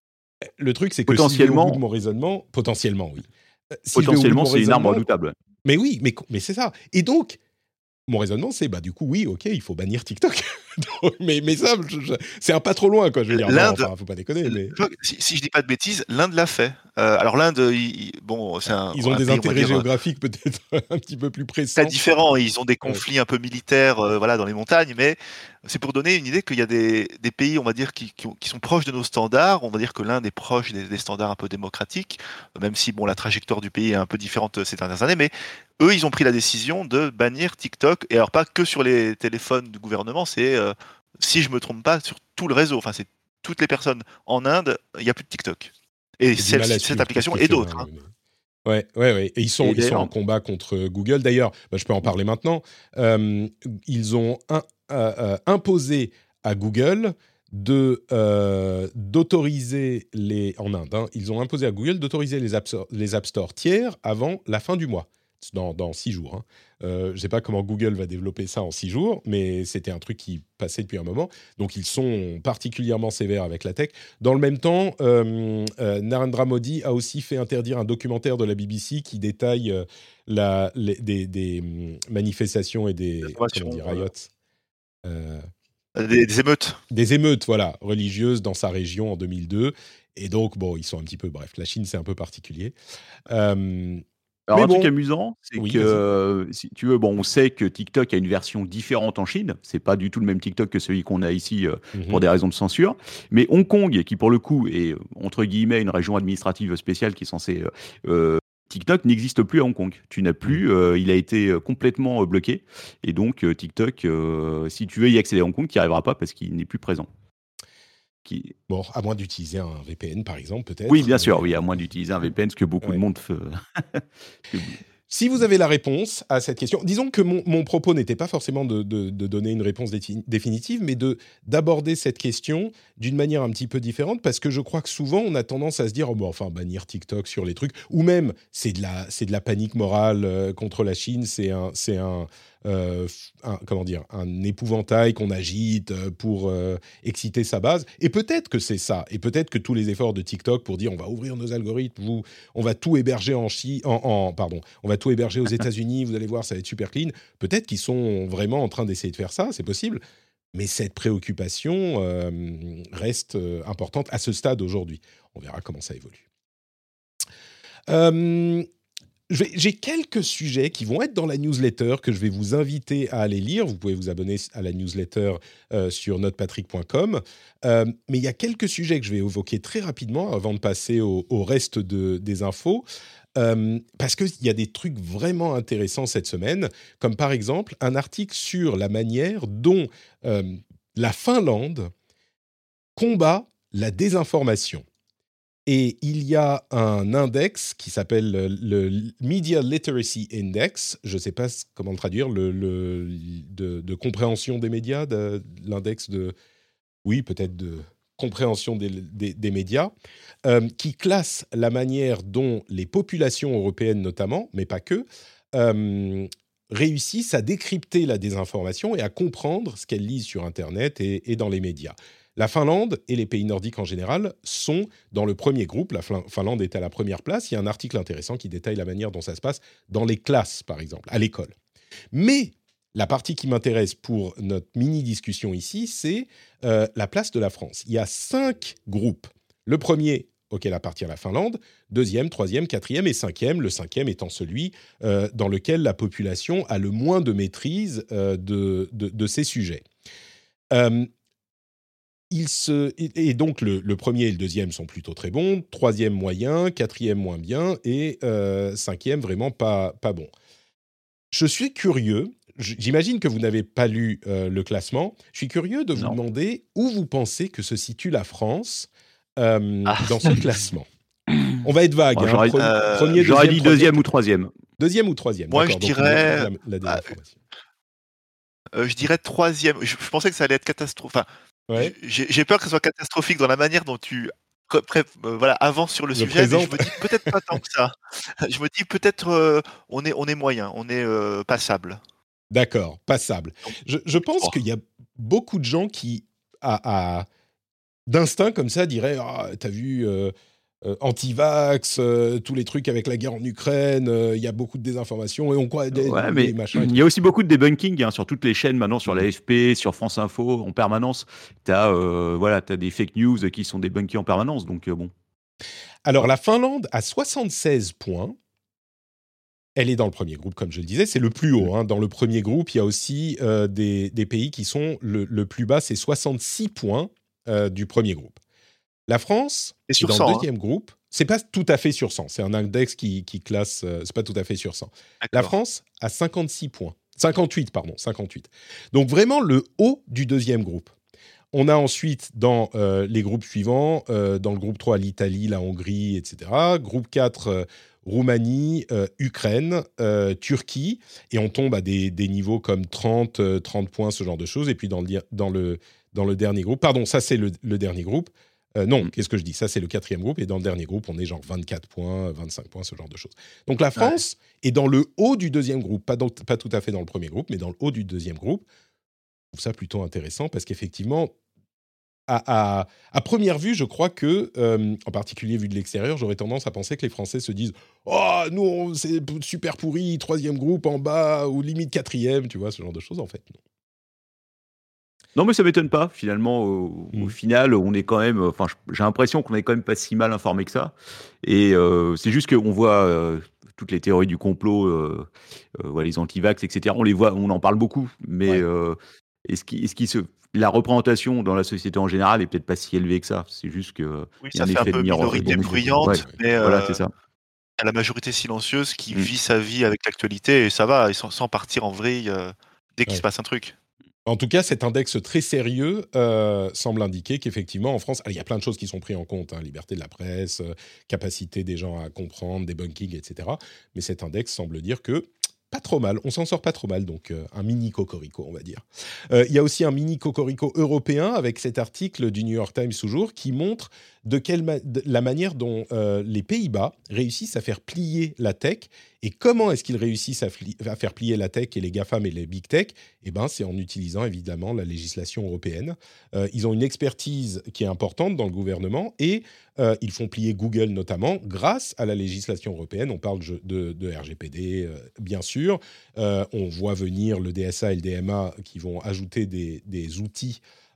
le truc c'est que potentiellement, si je vais au bout de mon raisonnement, potentiellement oui. Si potentiellement c'est une arme redoutable. Mais oui, mais, mais c'est ça. Et donc mon raisonnement, c'est, bah, du coup, oui, ok, il faut bannir TikTok. mais, mais ça, je, je, c'est un pas trop loin, quoi. Je veux dire, l'Inde, bon, enfin, faut pas déconner. Mais... Si, si je dis pas de bêtises, l'Inde l'a fait. Euh, alors l'Inde, il, bon, c'est un. Ils ont un des pays, intérêts dire, géographiques peut-être un petit peu plus pressants. Très différents. Ils ont des conflits ouais. un peu militaires, euh, voilà, dans les montagnes, mais c'est pour donner une idée qu'il y a des, des pays, on va dire, qui, qui, qui sont proches de nos standards. On va dire que l'Inde est proche des, des standards un peu démocratiques, même si, bon, la trajectoire du pays est un peu différente ces dernières années, mais eux, ils ont pris la décision de bannir TikTok, et alors pas que sur les téléphones du gouvernement, c'est, euh, si je me trompe pas, sur tout le réseau. Enfin, c'est toutes les personnes en Inde, il n'y a plus de TikTok. Et celle, cette application et d'autres. Hein. Ouais, ouais, ouais. Et ils sont, et ils sont en combat contre Google. D'ailleurs, bah, je peux en parler maintenant. Euh, ils ont un, euh, euh, imposé à Google de euh, d'autoriser les en Inde. Hein, ils ont imposé à Google d'autoriser les app, les app stores tiers avant la fin du mois. Dans, dans six jours. Hein. Euh, je ne sais pas comment Google va développer ça en six jours, mais c'était un truc qui passait depuis un moment. Donc, ils sont particulièrement sévères avec la tech. Dans le même temps, euh, euh, Narendra Modi a aussi fait interdire un documentaire de la B B C qui détaille euh, la, les, des, des manifestations et des, comment on dit, riots. Euh, des, des émeutes. Des émeutes, voilà, religieuses dans sa région en deux mille deux. Et donc, bon, ils sont un petit peu... Bref, la Chine, c'est un peu particulier. Euh, Alors, mais un bon, truc amusant, c'est oui, que, euh, si tu veux, bon, on sait que TikTok a une version différente en Chine. C'est pas du tout le même TikTok que celui qu'on a ici euh, mm-hmm. pour des raisons de censure. Mais Hong Kong, qui pour le coup est, entre guillemets, une région administrative spéciale qui est censée... Euh, TikTok n'existe plus à Hong Kong. Tu n'as plus... Euh, il a été complètement bloqué. Et donc, euh, TikTok, euh, si tu veux y accéder à Hong Kong, tu n'y arriveras pas parce qu'il n'est plus présent. Qui... Bon, à moins d'utiliser un V P N, par exemple, peut-être. Oui, bien sûr, oui, à moins d'utiliser un V P N, ce que beaucoup ouais. de monde fait. Si vous avez la réponse à cette question, disons que mon, mon propos n'était pas forcément de, de, de donner une réponse dé- définitive, mais de, d'aborder cette question d'une manière un petit peu différente, parce que je crois que souvent, on a tendance à se dire, oh, bon, enfin, bannir TikTok sur les trucs, ou même, c'est de la, c'est de la panique morale euh, contre la Chine, c'est un... C'est un Euh, un, comment dire, un épouvantail qu'on agite pour euh, exciter sa base. Et peut-être que c'est ça. Et peut-être que tous les efforts de TikTok pour dire on va ouvrir nos algorithmes, vous, on va tout héberger en Chine, en, en, pardon, on va tout héberger aux États-Unis. Vous allez voir, ça va être super clean. Peut-être qu'ils sont vraiment en train d'essayer de faire ça. C'est possible. Mais cette préoccupation euh, reste euh, importante à ce stade aujourd'hui. On verra comment ça évolue. Euh, J'ai quelques sujets qui vont être dans la newsletter que je vais vous inviter à aller lire. Vous pouvez vous abonner à la newsletter euh, sur notepatrick point com. Euh, mais il y a quelques sujets que je vais évoquer très rapidement avant de passer au, au reste de, des infos. Euh, parce qu'il y a des trucs vraiment intéressants cette semaine, comme par exemple un article sur la manière dont euh, la Finlande combat la désinformation. Et il y a un index qui s'appelle le, le Media Literacy Index, je ne sais pas comment le traduire, le, le, de, de compréhension des médias, de, l'index de, oui, peut-être de compréhension des, des, des médias, euh, qui classe la manière dont les populations européennes notamment, mais pas que, euh, réussissent à décrypter la désinformation et à comprendre ce qu'elles lisent sur Internet et, et dans les médias. La Finlande et les pays nordiques en général sont dans le premier groupe. La Finlande est à la première place. Il y a un article intéressant qui détaille la manière dont ça se passe dans les classes, par exemple, à l'école. Mais la partie qui m'intéresse pour notre mini-discussion ici, c'est euh, la place de la France. Il y a cinq groupes. Le premier auquel appartient la Finlande, deuxième, troisième, quatrième et cinquième, le cinquième étant celui euh, dans lequel la population a le moins de maîtrise euh, de, de, de ces sujets. Euh, Il se, et donc, le, le premier et le deuxième sont plutôt très bons, troisième moyen, quatrième moins bien, et euh, cinquième vraiment pas, pas bon. Je suis curieux, j'imagine que vous n'avez pas lu euh, le classement, je suis curieux de vous non. demander où vous pensez que se situe la France euh, ah. dans ce classement. On va être vague. Oh, hein, j'aurais, pre- euh, premier, j'aurais deuxième, dit deuxième ou troisième. Deuxième ou troisième. Moi, d'accord, je dirais... Donc, la, la désinformation. Euh, je dirais troisième. Je, je pensais que ça allait être catastrophique. Enfin, ouais. j'ai, j'ai peur que ce soit catastrophique dans la manière dont tu pré- euh, voilà, avances sur le, le sujet. Présente. Mais je me dis peut-être pas tant que ça. Je me dis peut-être euh, on est on est moyen, on est euh, passable. D'accord, passable. Je, je pense oh. qu'il y a beaucoup de gens qui, à, à, d'instinct comme ça, diraient ah, t'as vu. Euh, Euh, anti-vax, euh, tous les trucs avec la guerre en Ukraine, il euh, y a beaucoup de désinformation et on croit des, ouais, des, mais des machins. Il y a aussi beaucoup de debunking hein, sur toutes les chaînes maintenant, sur la A F P, sur France Info, en permanence. T'as euh, voilà, t'as des fake news qui sont débunkées en permanence, donc euh, bon. Alors la Finlande a soixante-seize points. Elle est dans le premier groupe, comme je le disais, c'est le plus haut. Hein. Dans le premier groupe, il y a aussi euh, des, des pays qui sont le, le plus bas, c'est soixante-six points euh, du premier groupe. La France est sur dans cent, le deuxième hein. groupe. C'est pas tout à fait sur cent. C'est un index qui, qui classe. Euh, c'est pas tout à fait sur cent. D'accord. La France a cinquante-six points. cinquante-huit, pardon. cinquante-huit. Donc vraiment le haut du deuxième groupe. On a ensuite dans euh, les groupes suivants, euh, dans le groupe trois, l'Italie, la Hongrie, et cetera. Groupe quatre, euh, Roumanie, euh, Ukraine, euh, Turquie. Et on tombe à des, des niveaux comme trente, euh, trente points, ce genre de choses. Et puis dans le, dans le, dans le dernier groupe, pardon, ça c'est le, le dernier groupe. Euh, non, qu'est-ce que je dis ? Ça, c'est le quatrième groupe. Et dans le dernier groupe, on est genre vingt-quatre points, vingt-cinq points, ce genre de choses. Donc, la France ouais. est dans le haut du deuxième groupe. Pas, dans, pas tout à fait dans le premier groupe, mais dans le haut du deuxième groupe. Je trouve ça plutôt intéressant parce qu'effectivement, à, à, à première vue, je crois que, euh, en particulier vu de l'extérieur, j'aurais tendance à penser que les Français se disent « Oh, nous, on, c'est super pourri, troisième groupe en bas, ou limite quatrième, tu vois, ce genre de choses, en fait. » Non. Non, mais ça m'étonne pas. Finalement, au, mmh. au final, on est quand même. Enfin, j'ai l'impression qu'on est quand même pas si mal informé que ça. Et euh, c'est juste qu'on voit euh, toutes les théories du complot, euh, euh, ouais, les anti-vax, et cetera. On les voit, on en parle beaucoup. Mais ouais. euh, est-ce qui, est-ce qui se, la représentation dans la société en général est peut-être pas si élevée que ça. C'est juste que oui, ça fait un peu minorité bruyante, ouais. mais voilà, euh, c'est ça. À la majorité silencieuse qui mmh. vit sa vie avec l'actualité et ça va, sans, sans partir en vrille euh, dès qu'il ouais. se passe un truc. En tout cas, cet index très sérieux euh, semble indiquer qu'effectivement, en France, il y a plein de choses qui sont prises en compte, hein, liberté de la presse, euh, capacité des gens à comprendre, debunking, et cetera. Mais cet index semble dire que pas trop mal, on s'en sort pas trop mal, donc euh, un mini cocorico, on va dire. Euh, il y a aussi un mini cocorico européen avec cet article du New York Times toujours qui montre de quelle ma- de la manière dont euh, les Pays-Bas réussissent à faire plier la tech. Et comment est-ce qu'ils réussissent à, fli- à faire plier la tech et les GAFAM et les big tech ? Eh ben, c'est en utilisant évidemment la législation européenne. Euh, ils ont une expertise qui est importante dans le gouvernement et euh, ils font plier Google notamment grâce à la législation européenne. On parle de, de R G P D, euh, bien sûr. Euh, on voit venir le D S A et le D M A qui vont ajouter des, des outils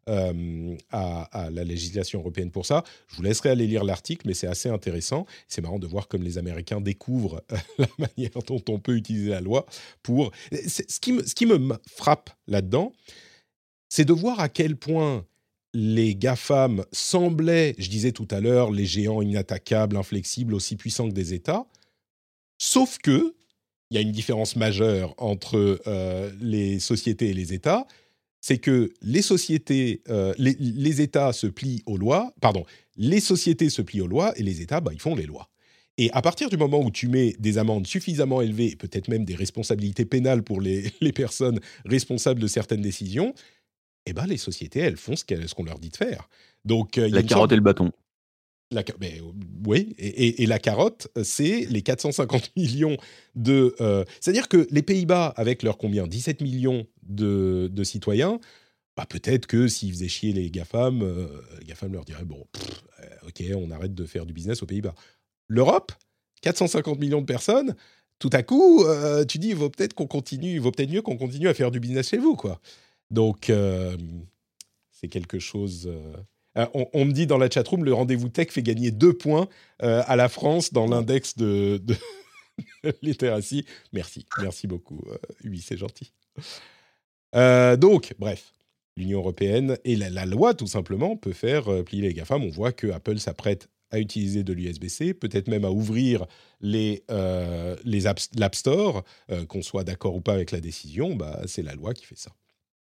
euh, à, à la législation européenne pour ça. Je vous laisserai aller lire l'article, mais c'est assez intéressant. C'est marrant de voir comme les Américains découvrent la manière dont on peut utiliser la loi pour... C'est, ce, qui me, ce qui me frappe là-dedans, c'est de voir à quel point les GAFAM semblaient, je disais tout à l'heure, les géants inattaquables, inflexibles, aussi puissants que des États, sauf que il y a une différence majeure entre euh, les sociétés et les États, c'est que les sociétés, euh, les, les États se plient aux lois, pardon, les sociétés se plient aux lois et les États, bah, ils font les lois. Et à partir du moment où tu mets des amendes suffisamment élevées, et peut-être même des responsabilités pénales pour les, les personnes responsables de certaines décisions, eh ben, les sociétés, elles font ce, ce qu'on leur dit de faire. Donc, euh, la carotte sorte... et le bâton. La, mais, oui, et, et, et la carotte, c'est les quatre cent cinquante millions de... Euh, c'est-à-dire que les Pays-Bas, avec leurs combien dix-sept millions de, de citoyens, bah, peut-être que s'ils faisaient chier les GAFAM, euh, les GAFAM leur diraient, bon, pff, euh, ok, on arrête de faire du business aux Pays-Bas. L'Europe, quatre cent cinquante millions de personnes, tout à coup, euh, tu dis, il vaut peut-être qu'on continue, il vaut peut-être mieux qu'on continue à faire du business chez vous, quoi. Donc, euh, c'est quelque chose... Euh, On, on me dit dans la chatroom, le rendez-vous tech fait gagner deux points euh, à la France dans l'index de, de littératie. Merci, merci beaucoup. Euh, oui, c'est gentil. Euh, donc, bref, l'Union européenne et la, la loi, tout simplement, peut faire euh, plier les GAFAM. On voit que Apple s'apprête à utiliser de l'U S B C, peut-être même à ouvrir les, euh, les apps, l'App Store, euh, qu'on soit d'accord ou pas avec la décision, bah, c'est la loi qui fait ça.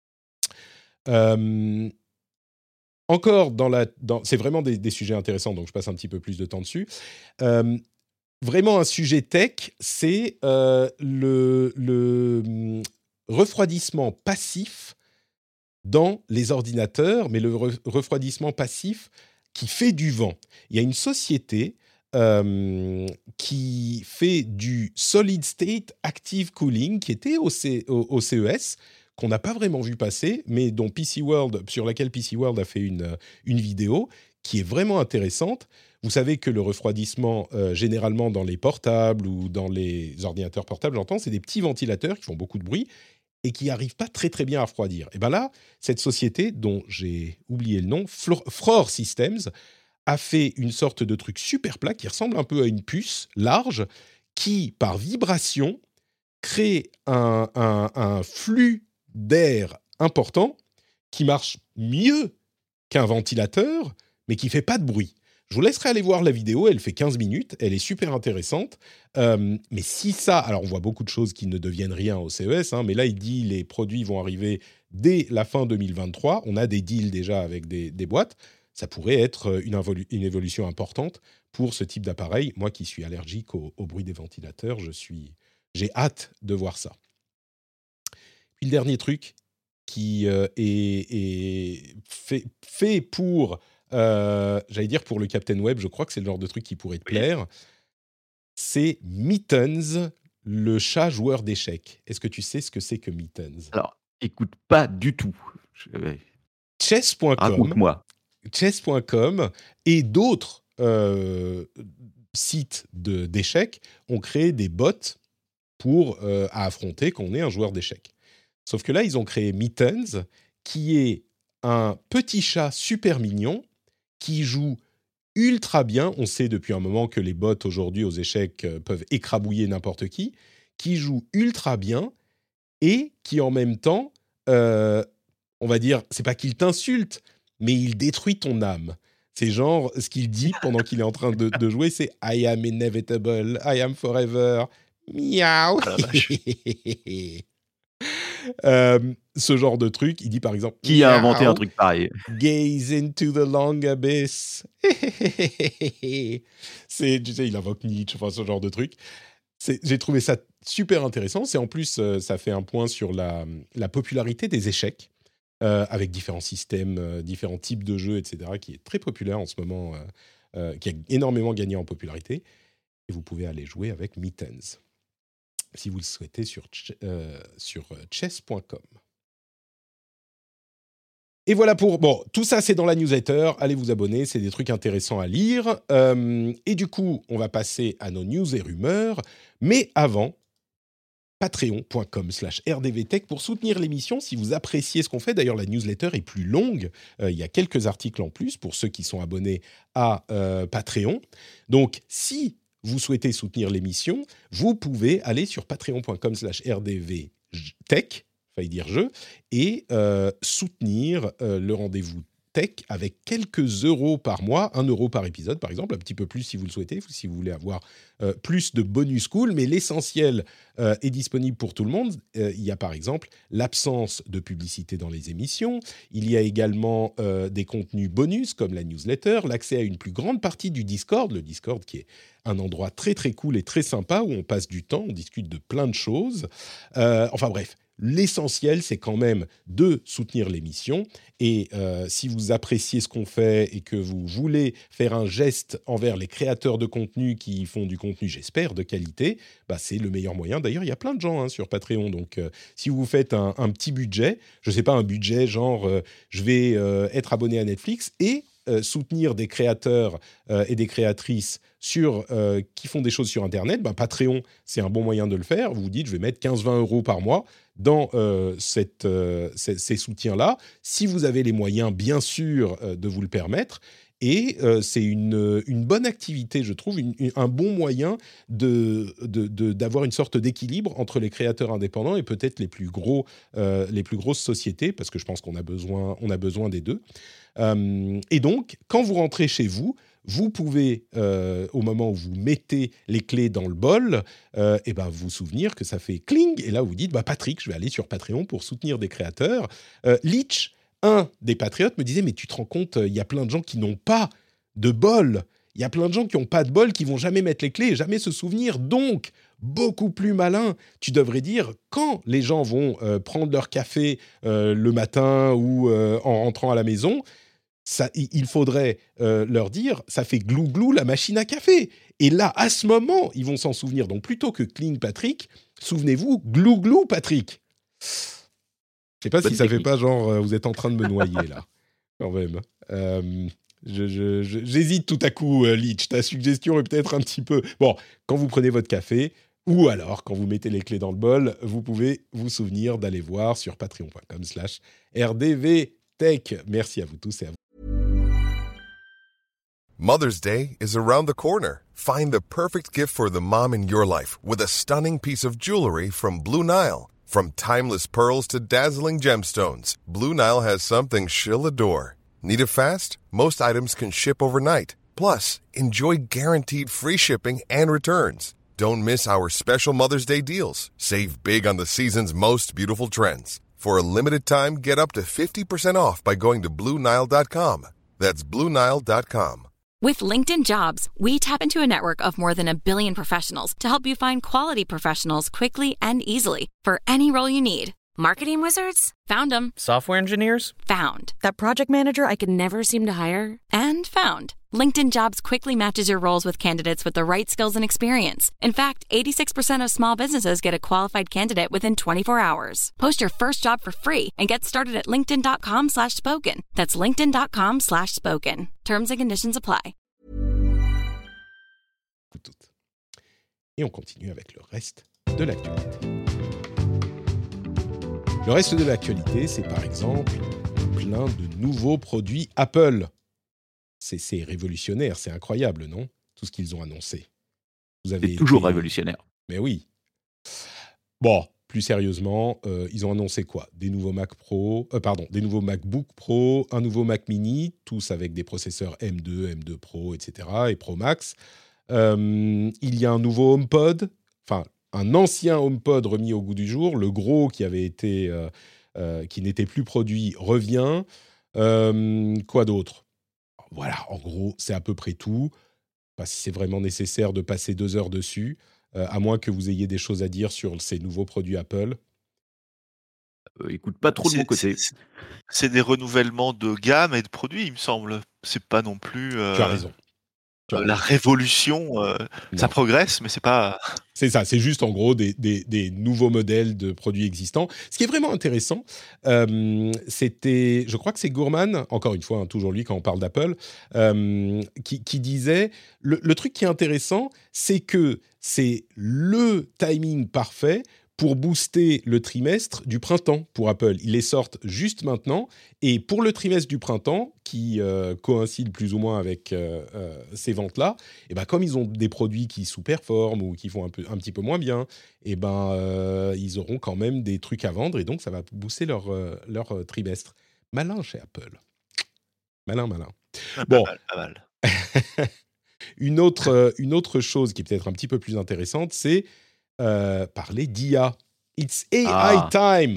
Euh, Encore dans la, dans, c'est vraiment des, des sujets intéressants, donc je passe un petit peu plus de temps dessus. Euh, vraiment un sujet tech, c'est euh, le, le refroidissement passif dans les ordinateurs, mais le re- refroidissement passif qui fait du vent. Il y a une société euh, qui fait du solid state active cooling, qui était au, C, au, au C E S, qu'on n'a pas vraiment vu passer, mais dont P C World, sur laquelle P C World a fait une, une vidéo qui est vraiment intéressante. Vous savez que le refroidissement, euh, généralement dans les portables ou dans les ordinateurs portables, j'entends, c'est des petits ventilateurs qui font beaucoup de bruit et qui n'arrivent pas très très bien à refroidir. Et bien là, cette société, dont j'ai oublié le nom, Frore Systems, a fait une sorte de truc super plat qui ressemble un peu à une puce large qui, par vibration, crée un, un, un flux d'air important qui marche mieux qu'un ventilateur, mais qui ne fait pas de bruit. Je vous laisserai aller voir la vidéo, elle fait quinze minutes, elle est super intéressante. Euh, mais si ça... Alors, on voit beaucoup de choses qui ne deviennent rien au C E S, hein, mais là, il dit les produits vont arriver dès la fin deux mille vingt-trois. On a des deals déjà avec des, des boîtes. Ça pourrait être une, involu- une évolution importante pour ce type d'appareil. Moi qui suis allergique au, au bruit des ventilateurs, je suis... j'ai hâte de voir ça. Puis le dernier truc qui euh, est, est fait, fait pour, euh, j'allais dire pour le Captain Web, je crois que c'est le genre de truc qui pourrait te plaire, c'est Mittens, le chat joueur d'échecs. Est-ce que tu sais ce que c'est que Mittens ? Alors, écoute, pas du tout. Je... Chess point com, raconte-moi. Chess point com et d'autres euh, sites de, d'échecs ont créé des bots pour euh, à affronter quand on est un joueur d'échecs. Sauf que là, ils ont créé Mittens, qui est un petit chat super mignon qui joue ultra bien. On sait depuis un moment que les bots aujourd'hui aux échecs euh, peuvent écrabouiller n'importe qui, qui joue ultra bien et qui en même temps, euh, on va dire, c'est pas qu'il t'insulte, mais il détruit ton âme. C'est genre, ce qu'il dit pendant qu'il est en train de, de jouer, c'est « I am inevitable, I am forever, miaou Ah, la vache. » Euh, ce genre de truc, il dit par exemple Qui a inventé un truc pareil ? Gaze into the long abyss. C'est, tu sais, il invoque Nietzsche, enfin ce genre de truc. C'est, j'ai trouvé ça super intéressant. C'est en plus, euh, ça fait un point sur la, la popularité des échecs euh, avec différents systèmes, euh, différents types de jeux, et cetera, qui est très populaire en ce moment, euh, euh, qui a énormément gagné en popularité. Et vous pouvez aller jouer avec Mittens si vous le souhaitez, sur, euh, sur chess point com. Et voilà pour... Bon, tout ça, c'est dans la newsletter. Allez vous abonner, c'est des trucs intéressants à lire. Euh, et du coup, on va passer à nos news et rumeurs. Mais avant, patreon.com slash rdvtech pour soutenir l'émission si vous appréciez ce qu'on fait. D'ailleurs, la newsletter est plus longue. Euh, il y a quelques articles en plus pour ceux qui sont abonnés à euh, Patreon. Donc, si vous souhaitez soutenir l'émission, vous pouvez aller sur patreon.com slash rdvtech, failli dire je, et euh, soutenir euh, le rendez-vous tech avec quelques euros par mois, un euro par épisode par exemple, un petit peu plus si vous le souhaitez, si vous voulez avoir euh, plus de bonus cool, mais l'essentiel euh, est disponible pour tout le monde. Euh, il y a par exemple l'absence de publicité dans les émissions, il y a également euh, des contenus bonus comme la newsletter, l'accès à une plus grande partie du Discord, le Discord qui est un endroit très très cool et très sympa où on passe du temps, on discute de plein de choses. Euh, enfin bref, l'essentiel, c'est quand même de soutenir l'émission. Et euh, si vous appréciez ce qu'on fait et que vous voulez faire un geste envers les créateurs de contenu qui font du contenu, j'espère, de qualité, bah, c'est le meilleur moyen. D'ailleurs, il y a plein de gens hein, sur Patreon. Donc, euh, si vous faites un, un petit budget, je ne sais pas, un budget genre euh, je vais euh, être abonné à Netflix et euh, soutenir des créateurs euh, et des créatrices sur, euh, qui font des choses sur Internet, bah, Patreon, c'est un bon moyen de le faire. Vous vous dites, je vais mettre quinze à vingt euros par mois dans euh, cette, euh, ces, ces soutiens-là, si vous avez les moyens, bien sûr, euh, de vous le permettre. Et euh, c'est une, une bonne activité, je trouve, une, une, un bon moyen de, de, de, d'avoir une sorte d'équilibre entre les créateurs indépendants et peut-être les plus, gros, euh, les plus grosses sociétés, parce que je pense qu'on a besoin, on a besoin des deux. Euh, et donc, quand vous rentrez chez vous, vous pouvez, euh, au moment où vous mettez les clés dans le bol, euh, et ben vous souvenir que ça fait cling, et là vous dites, bah, Patrick, je vais aller sur Patreon pour soutenir des créateurs. Euh, Litch, un des patriotes, me disait, mais tu te rends compte, il y a plein de gens qui n'ont pas de bol, il y a plein de gens qui n'ont pas de bol, qui vont jamais mettre les clés et jamais se souvenir, donc beaucoup plus malin, tu devrais dire, quand les gens vont euh, prendre leur café euh, le matin ou euh, en rentrant à la maison, ça, il faudrait euh, leur dire, ça fait glou-glou la machine à café. Et là, à ce moment, ils vont s'en souvenir. Donc, plutôt que cling Patrick, souvenez-vous, glou-glou Patrick. Je ne sais pas Bonne si ça ne fait pas genre, euh, vous êtes en train de me noyer, là, quand même. Euh, je, je, je, j'hésite tout à coup, euh, Litch. Ta suggestion est peut-être un petit peu... Bon, quand vous prenez votre café, ou alors, quand vous mettez les clés dans le bol, vous pouvez vous souvenir d'aller voir sur patreon.com slash rdvtech. Merci à vous tous et à vous. Mother's Day is around the corner. Find the perfect gift for the mom in your life with a stunning piece of jewelry from Blue Nile. From timeless pearls to dazzling gemstones, Blue Nile has something she'll adore. Need it fast? Most items can ship overnight. Plus, enjoy guaranteed free shipping and returns. Don't miss our special Mother's Day deals. Save big on the season's most beautiful trends. For a limited time, get up to fifty percent off by going to Blue Nile dot com. That's Blue Nile dot com. With LinkedIn Jobs, we tap into a network of more than a billion professionals to help you find quality professionals quickly and easily for any role you need. Marketing wizards? Found them. Software engineers? Found. That project manager I could never seem to hire? And found. LinkedIn Jobs quickly matches your roles with candidates with the right skills and experience. In fact, eighty-six percent of small businesses get a qualified candidate within twenty-four hours. Post your first job for free and get started at linkedin.com slash spoken. That's linkedin.com slash spoken. Terms and conditions apply. Et on continue avec le reste de l'actualité. Le reste de l'actualité, c'est par exemple plein de nouveaux produits Apple. C'est, c'est révolutionnaire, c'est incroyable, non ? Tout ce qu'ils ont annoncé. Vous avez c'est toujours été... révolutionnaire. Mais oui. Bon, plus sérieusement, euh, ils ont annoncé quoi ? Des nouveaux Mac Pro, euh, pardon, des nouveaux MacBook Pro, un nouveau Mac Mini, tous avec des processeurs M deux, M deux Pro, et cetera, et Pro Max. Euh, il y a un nouveau HomePod, enfin un ancien HomePod remis au goût du jour. Le gros qui avait été, euh, euh, qui n'était plus produit revient. Euh, quoi d'autre ? Voilà, en gros, c'est à peu près tout. Pas si c'est vraiment nécessaire de passer deux heures dessus, euh, à moins que vous ayez des choses à dire sur ces nouveaux produits Apple. Euh, écoute, pas trop de C'est, mon côté. c'est, c'est des renouvellements de gamme et de produits, il me semble. C'est pas non plus. Euh... Tu as raison. Euh, la révolution, euh, ça progresse, mais c'est pas... C'est ça, c'est juste en gros des, des, des nouveaux modèles de produits existants. Ce qui est vraiment intéressant, euh, c'était, je crois que c'est Gurman, encore une fois, hein, toujours lui quand on parle d'Apple, euh, qui, qui disait, le, le truc qui est intéressant, c'est que c'est le timing parfait pour booster le trimestre du printemps pour Apple. Ils les sortent juste maintenant. Et pour le trimestre du printemps, qui euh, coïncide plus ou moins avec euh, euh, ces ventes-là, et ben, comme ils ont des produits qui sous-performent ou qui font un, peu, un petit peu moins bien, et ben, euh, ils auront quand même des trucs à vendre. Et donc, ça va booster leur, euh, leur euh, trimestre. Malin chez Apple. Malin, malin. Pas Bon. mal, pas mal. une, autre, euh, une autre chose qui est peut-être un petit peu plus intéressante, c'est euh, parler d'I A. It's A I ah. time.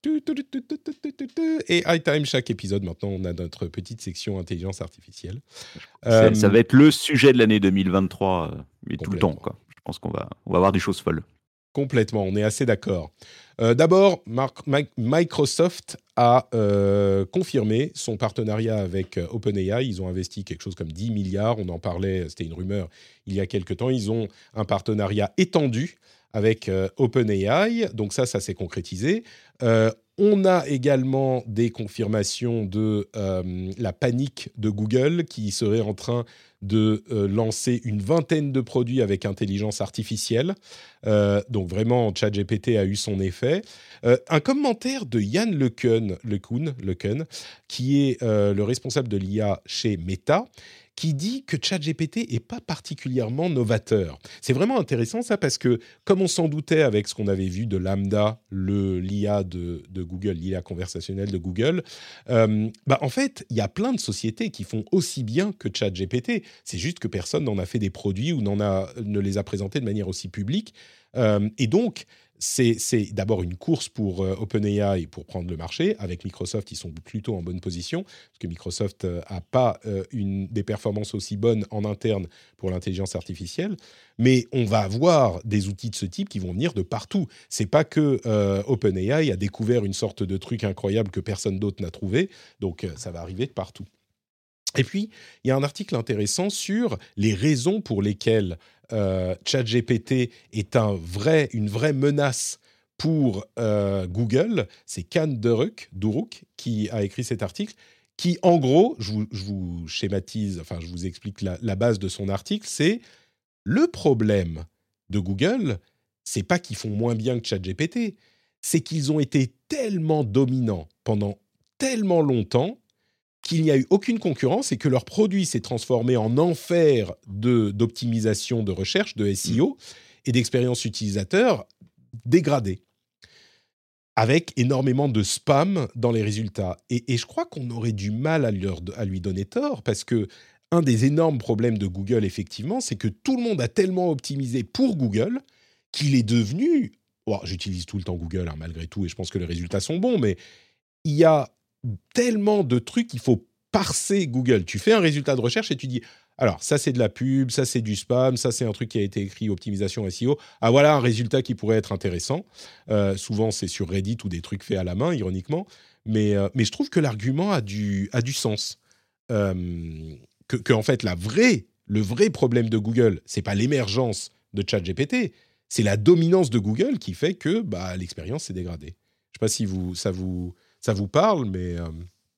A I time, chaque épisode. Maintenant, on a notre petite section intelligence artificielle. Euh, ça va être le sujet de l'année deux mille vingt-trois, euh, mais tout le temps, quoi. Je pense qu'on va, on va avoir des choses folles. Complètement, on est assez d'accord. Euh, d'abord, Mark, Microsoft a euh, confirmé son partenariat avec euh, OpenAI. Ils ont investi quelque chose comme dix milliards. On en parlait, c'était une rumeur il y a quelque temps. Ils ont un partenariat étendu avec euh, OpenAI. Donc ça, ça s'est concrétisé. Euh, on a également des confirmations de euh, la panique de Google qui serait en train de euh, lancer une vingtaine de produits avec intelligence artificielle. Euh, donc vraiment, ChatGPT a eu son effet. Euh, un commentaire de Yann LeCun, LeCun, LeCun qui est euh, le responsable de l'I A chez Meta, qui dit que ChatGPT n'est pas particulièrement novateur. C'est vraiment intéressant ça, parce que comme on s'en doutait avec ce qu'on avait vu de Lambda, le, l'I A de, de Google, l'I A conversationnelle de Google, euh, bah en fait, il y a plein de sociétés qui font aussi bien que ChatGPT. C'est juste que personne n'en a fait des produits ou n'en a, ne les a présentés de manière aussi publique. Euh, et donc, c'est, c'est d'abord une course pour euh, OpenAI pour prendre le marché. Avec Microsoft, ils sont plutôt en bonne position, parce que Microsoft n'a euh, pas euh, une, des performances aussi bonnes en interne pour l'intelligence artificielle. Mais on va avoir des outils de ce type qui vont venir de partout. C'est pas que euh, OpenAI a découvert une sorte de truc incroyable que personne d'autre n'a trouvé, donc euh, ça va arriver de partout. Et puis, il y a un article intéressant sur les raisons pour lesquelles euh, ChatGPT est un vrai, une vraie menace pour euh, Google. C'est Can Duruk, Duruk qui a écrit cet article, qui, en gros, je vous, je vous schématise, enfin, je vous explique la, la base de son article, c'est le problème de Google, c'est pas qu'ils font moins bien que ChatGPT, c'est qu'ils ont été tellement dominants pendant tellement longtemps qu'il n'y a eu aucune concurrence et que leur produit s'est transformé en enfer de, d'optimisation de recherche, de S E O et d'expérience utilisateur dégradée, avec énormément de spam dans les résultats. Et, et je crois qu'on aurait du mal à, leur, à lui donner tort, parce que un des énormes problèmes de Google, effectivement, c'est que tout le monde a tellement optimisé pour Google qu'il est devenu... Oh, j'utilise tout le temps Google, hein, malgré tout, et je pense que les résultats sont bons, mais il y a tellement de trucs qu'il faut parser Google. Tu fais un résultat de recherche et tu dis, alors ça c'est de la pub, ça c'est du spam, ça c'est un truc qui a été écrit optimisation S E O. Ah voilà un résultat qui pourrait être intéressant. Euh, souvent c'est sur Reddit ou des trucs faits à la main, ironiquement. Mais, euh, mais je trouve que l'argument a du, a du sens. Euh, que, que en fait la vraie, le vrai problème de Google, c'est pas l'émergence de ChatGPT, c'est la dominance de Google qui fait que bah, l'expérience s'est dégradée. Je sais pas si vous, ça vous... ça vous parle, mais... Euh...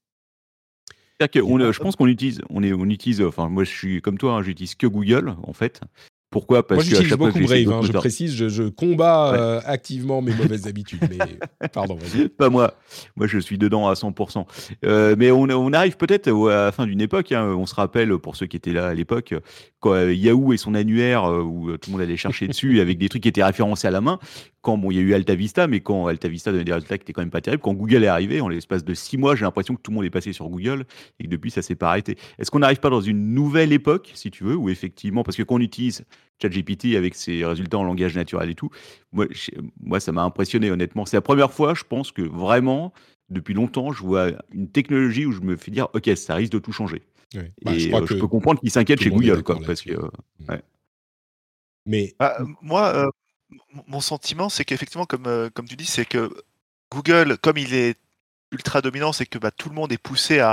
Que on, je pense qu'on utilise, on, est, on utilise, enfin moi je suis comme toi, hein, j'utilise que Google en fait. Pourquoi ? Parce moi j'utilise que beaucoup Brave, hein, je précise, je, je combats ouais. euh, activement mes mauvaises habitudes, mais pardon, vas-y. Pas moi, moi je suis dedans à cent pour cent. Euh, mais on, on arrive peut-être à la fin d'une époque, hein, on se rappelle, pour ceux qui étaient là à l'époque, quand euh, Yahoo et son annuaire, euh, où tout le monde allait chercher dessus, avec des trucs qui étaient référencés à la main, quand bon, il y a eu AltaVista, mais quand AltaVista donnait des résultats qui étaient quand même pas terribles, quand Google est arrivé, en l'espace de six mois, j'ai l'impression que tout le monde est passé sur Google, et que depuis ça s'est pas arrêté. Est-ce qu'on n'arrive pas dans une nouvelle époque, si tu veux, où effectivement, parce que quand on utilise ChatGPT avec ses résultats en langage naturel et tout, moi, je, moi ça m'a impressionné honnêtement. C'est la première fois, je pense, que vraiment, depuis longtemps, je vois une technologie où je me fais dire, ok, ça risque de tout changer. Oui. Bah, et je, crois euh, que je peux comprendre qu'ils s'inquiètent chez Google, quoi, parce que... Euh, ouais. Mais ah, moi, euh, mon sentiment, c'est qu'effectivement, comme, euh, comme tu dis, c'est que Google, comme il est ultra dominant, c'est que bah, tout le monde est poussé à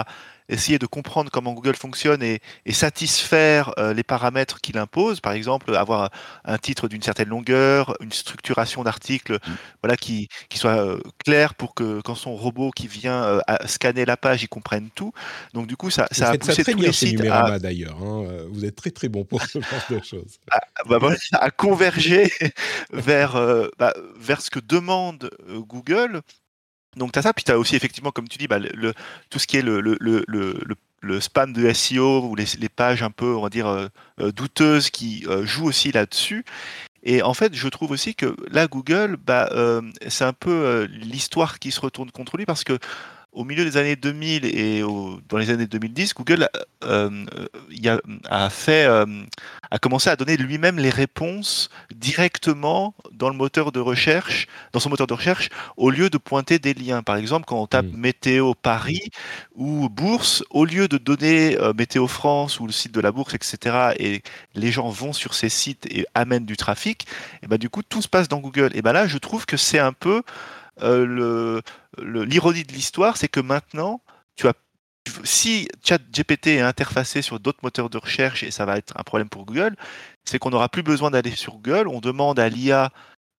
essayer de comprendre comment Google fonctionne et, et satisfaire euh, les paramètres qu'il impose. Par exemple, avoir un titre d'une certaine longueur, une structuration d'article, mmh. voilà, qui, qui soit euh, claire pour que quand son robot qui vient euh, à scanner la page, il comprenne tout. Donc du coup, ça, ça a poussé tous les sites Numérama, à... d'ailleurs. Hein. Vous êtes très très bon pour ce genre de choses. À, bah, voilà, à converger vers, euh, bah, vers ce que demande euh, Google. Donc tu as ça, puis tu as aussi effectivement, comme tu dis, bah, le, tout ce qui est le, le, le, le, le spam de S E O ou les, les pages un peu, on va dire, euh, douteuses qui euh, jouent aussi là-dessus. Et en fait, je trouve aussi que là, Google, bah, euh, c'est un peu euh, l'histoire qui se retourne contre lui parce que au milieu des années deux mille et au, dans les années deux mille dix, Google euh, y a, a, fait, euh, a commencé à donner lui-même les réponses directement dans le moteur de recherche, dans son moteur de recherche, au lieu de pointer des liens. Par exemple, quand on tape mmh. Météo Paris ou Bourse, au lieu de donner euh, Météo France ou le site de la Bourse, et cetera, et les gens vont sur ces sites et amènent du trafic, et ben du coup, tout se passe dans Google. Et ben là, je trouve que c'est un peu Euh, le, le, l'ironie de l'histoire, c'est que maintenant, tu as, si ChatGPT est interfacé sur d'autres moteurs de recherche, et ça va être un problème pour Google, c'est qu'on n'aura plus besoin d'aller sur Google, on demande à l'I A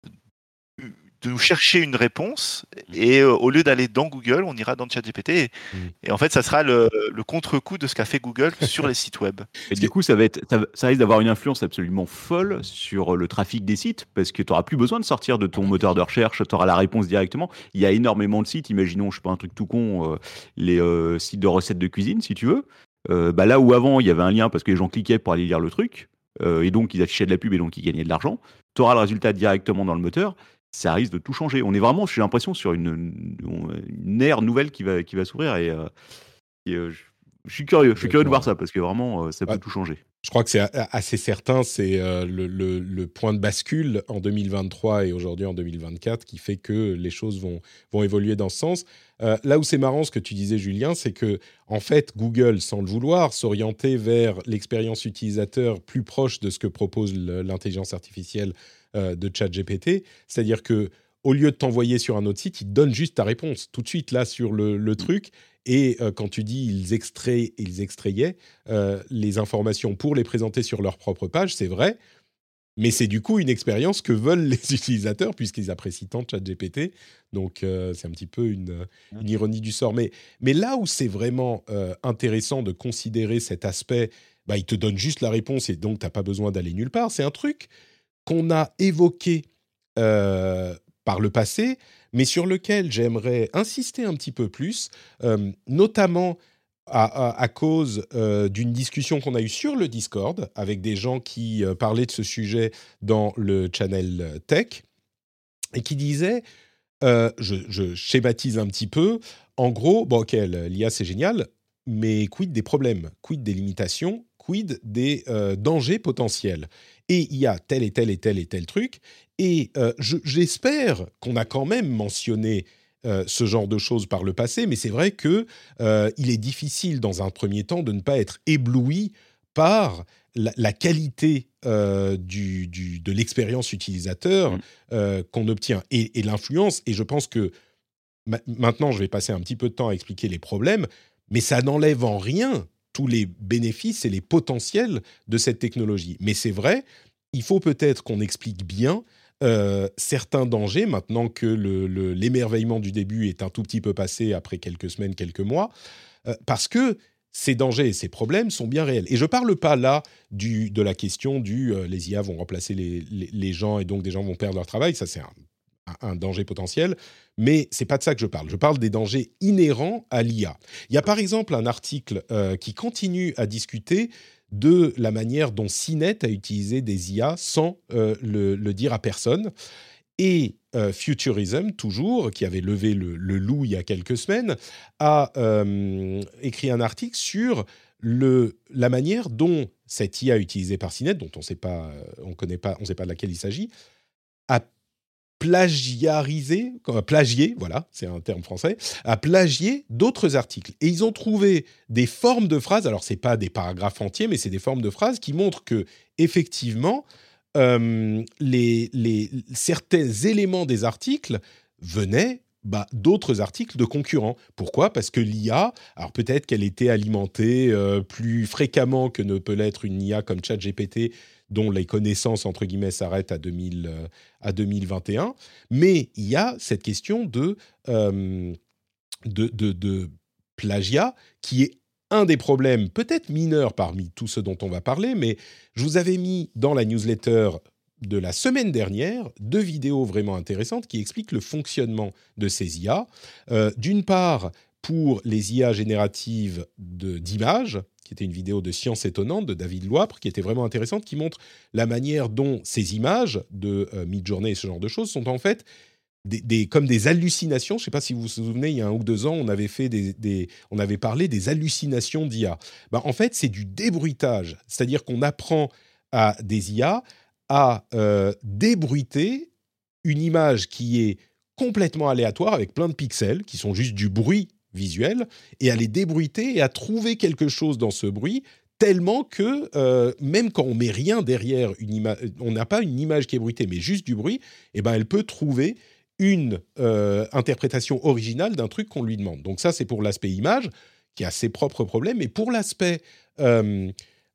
de nous chercher une réponse, et euh, au lieu d'aller dans Google, on ira dans ChatGPT, et, mmh. et en fait, ça sera le, le contre-coup de ce qu'a fait Google sur les sites web. Et du coup, ça, va être, ça, ça risque d'avoir une influence absolument folle sur le trafic des sites, parce que tu n'auras plus besoin de sortir de ton moteur de recherche, tu auras la réponse directement. Il y a énormément de sites, imaginons, je sais pas, un truc tout con, euh, les euh, sites de recettes de cuisine, si tu veux. Euh, bah là où avant, il y avait un lien parce que les gens cliquaient pour aller lire le truc, euh, et donc ils affichaient de la pub, et donc ils gagnaient de l'argent. Tu auras le résultat directement dans le moteur. Ça risque de tout changer. On est vraiment, j'ai l'impression, sur une, une, une ère nouvelle qui va, qui va s'ouvrir. Et, euh, et euh, je, je suis curieux, je suis curieux de voir ça, parce que vraiment, euh, ça peut ouais. tout changer. Je crois que c'est assez certain, c'est euh, le, le, le point de bascule en deux mille vingt-trois et aujourd'hui en deux mille vingt-quatre qui fait que les choses vont, vont évoluer dans ce sens. Euh, là où c'est marrant, ce que tu disais, Julien, c'est que en fait, Google, sans le vouloir, s'orientait vers l'expérience utilisateur plus proche de ce que propose l'intelligence artificielle euh, de ChatGPT. C'est-à-dire que au lieu de t'envoyer sur un autre site, il te donne juste ta réponse tout de suite là sur le, le truc. Et euh, quand tu dis ils, extrait, ils extrayaient euh, les informations pour les présenter sur leur propre page, c'est vrai, mais c'est du coup une expérience que veulent les utilisateurs puisqu'ils apprécient tant ChatGPT. Donc euh, c'est un petit peu une, une ironie du sort. Mais, mais là où c'est vraiment euh, intéressant de considérer cet aspect, bah, il te donne juste la réponse et donc tu n'as pas besoin d'aller nulle part. C'est un truc qu'on a évoqué euh, par le passé, mais sur lequel j'aimerais insister un petit peu plus, euh, notamment à, à, à cause euh, d'une discussion qu'on a eue sur le Discord avec des gens qui euh, parlaient de ce sujet dans le channel Tech et qui disaient, euh, je, je schématise un petit peu, en gros, bon ok, l'I A c'est génial, mais quid des problèmes, quid des limitations, quid des euh, dangers potentiels. Et il y a tel et tel et tel et tel truc. Et euh, je, j'espère qu'on a quand même mentionné euh, ce genre de choses par le passé, mais c'est vrai qu'il euh, est difficile dans un premier temps de ne pas être ébloui par la, la qualité euh, du, du, de l'expérience utilisateur mmh. euh, qu'on obtient et, et l'influence. Et je pense que ma- maintenant, je vais passer un petit peu de temps à expliquer les problèmes, mais ça n'enlève en rien tous les bénéfices et les potentiels de cette technologie. Mais c'est vrai, il faut peut-être qu'on explique bien euh, certains dangers, maintenant que le, le, l'émerveillement du début est un tout petit peu passé après quelques semaines, quelques mois, euh, parce que ces dangers et ces problèmes sont bien réels. Et je ne parle pas là du, de la question du euh, « les I A vont remplacer les, les, les gens et donc des gens vont perdre leur travail », ça c'est un, un danger potentiel, mais c'est pas de ça que je parle. Je parle des dangers inhérents à l'I A. Il y a par exemple un article euh, qui continue à discuter de la manière dont C net a utilisé des I A sans euh, le, le dire à personne. Et euh, Futurism, toujours, qui avait levé le, le loup il y a quelques semaines, a euh, écrit un article sur le, la manière dont cette I A utilisée par C net, dont on sait pas, on connaît pas, on sait pas de laquelle il s'agit, a plagiarisé, plagié, voilà, c'est un terme français, a plagié d'autres articles. Et ils ont trouvé des formes de phrases, alors c'est pas des paragraphes entiers, mais c'est des formes de phrases qui montrent que, effectivement, euh, les, les, certains éléments des articles venaient bah, d'autres articles de concurrents. Pourquoi ? Parce que l'I A, alors peut-être qu'elle était alimentée euh, plus fréquemment que ne peut l'être une I A comme ChatGPT, dont les connaissances, entre guillemets, s'arrêtent à, deux mille, euh, à deux mille vingt et un. Mais il y a cette question de, euh, de, de, de plagiat qui est un des problèmes peut-être mineurs parmi tous ceux dont on va parler, mais je vous avais mis dans la newsletter de la semaine dernière deux vidéos vraiment intéressantes qui expliquent le fonctionnement de ces I A. Euh, d'une part, pour les I A génératives de, d'images, qui était une vidéo de Science étonnante de David Loipre, qui était vraiment intéressante, qui montre la manière dont ces images de euh, Midjourney et ce genre de choses sont en fait des, des, comme des hallucinations. Je ne sais pas si vous vous souvenez, il y a un ou deux ans, on avait, fait des, des, on avait parlé des hallucinations d'I A. Ben, en fait, c'est du débruitage, c'est-à-dire qu'on apprend à des I A à euh, débruiter une image qui est complètement aléatoire, avec plein de pixels, qui sont juste du bruit visuel, et à les débruiter et à trouver quelque chose dans ce bruit, tellement que euh, même quand on met rien derrière, une ima- on n'a pas une image qui est bruitée, mais juste du bruit, eh ben, elle peut trouver une euh, interprétation originale d'un truc qu'on lui demande. Donc ça, c'est pour l'aspect image, qui a ses propres problèmes, et pour l'aspect euh,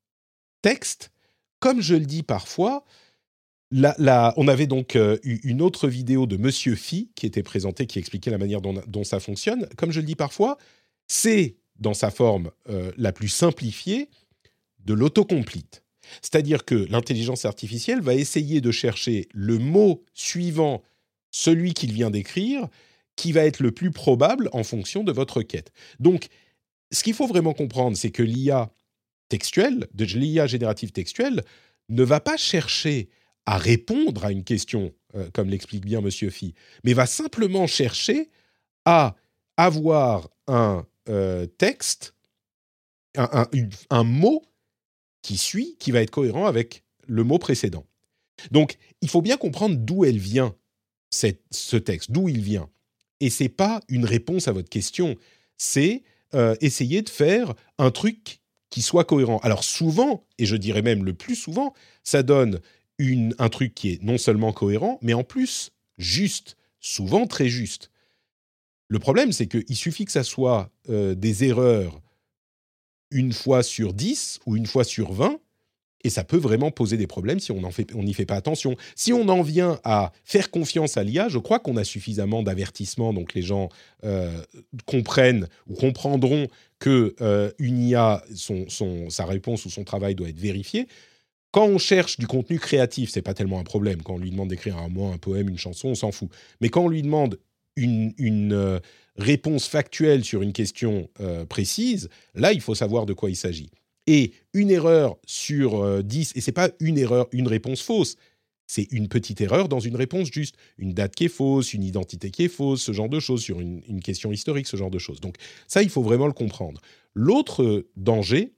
texte, comme je le dis parfois, la, la, on avait donc euh, une autre vidéo de Monsieur Phi qui était présentée, qui expliquait la manière dont, dont ça fonctionne. Comme je le dis parfois, c'est, dans sa forme euh, la plus simplifiée, de l'autocomplete. C'est-à-dire que l'intelligence artificielle va essayer de chercher le mot suivant celui qu'il vient d'écrire, qui va être le plus probable en fonction de votre requête. Donc, ce qu'il faut vraiment comprendre, c'est que l'I A textuelle, de l'I A générative textuelle, ne va pas chercher à répondre à une question, euh, comme l'explique bien Monsieur Phi, mais va simplement chercher à avoir un euh, texte, un, un, une, un mot qui suit, qui va être cohérent avec le mot précédent. Donc, il faut bien comprendre d'où elle vient, cette, ce texte, d'où il vient. Et ce n'est pas une réponse à votre question, c'est euh, essayer de faire un truc qui soit cohérent. Alors souvent, et je dirais même le plus souvent, ça donne une, un truc qui est non seulement cohérent, mais en plus juste, souvent très juste. Le problème, c'est qu'il suffit que ça soit euh, des erreurs une fois sur dix ou une fois sur vingt, et ça peut vraiment poser des problèmes si on n'y fait, fait pas attention. Si on en vient à faire confiance à l'I A, je crois qu'on a suffisamment d'avertissements, donc les gens euh, comprennent ou comprendront qu'une euh, I A, son, son, sa réponse ou son travail doit être vérifié. Quand on cherche du contenu créatif, c'est pas tellement un problème. Quand on lui demande d'écrire un roman, un poème, une chanson, on s'en fout. Mais quand on lui demande une, une euh, réponse factuelle sur une question euh, précise, là, il faut savoir de quoi il s'agit. Et une erreur sur euh, dix, et c'est pas une erreur, une réponse fausse, c'est une petite erreur dans une réponse juste. Une date qui est fausse, une identité qui est fausse, ce genre de choses, sur une, une question historique, ce genre de choses. Donc ça, il faut vraiment le comprendre. L'autre danger,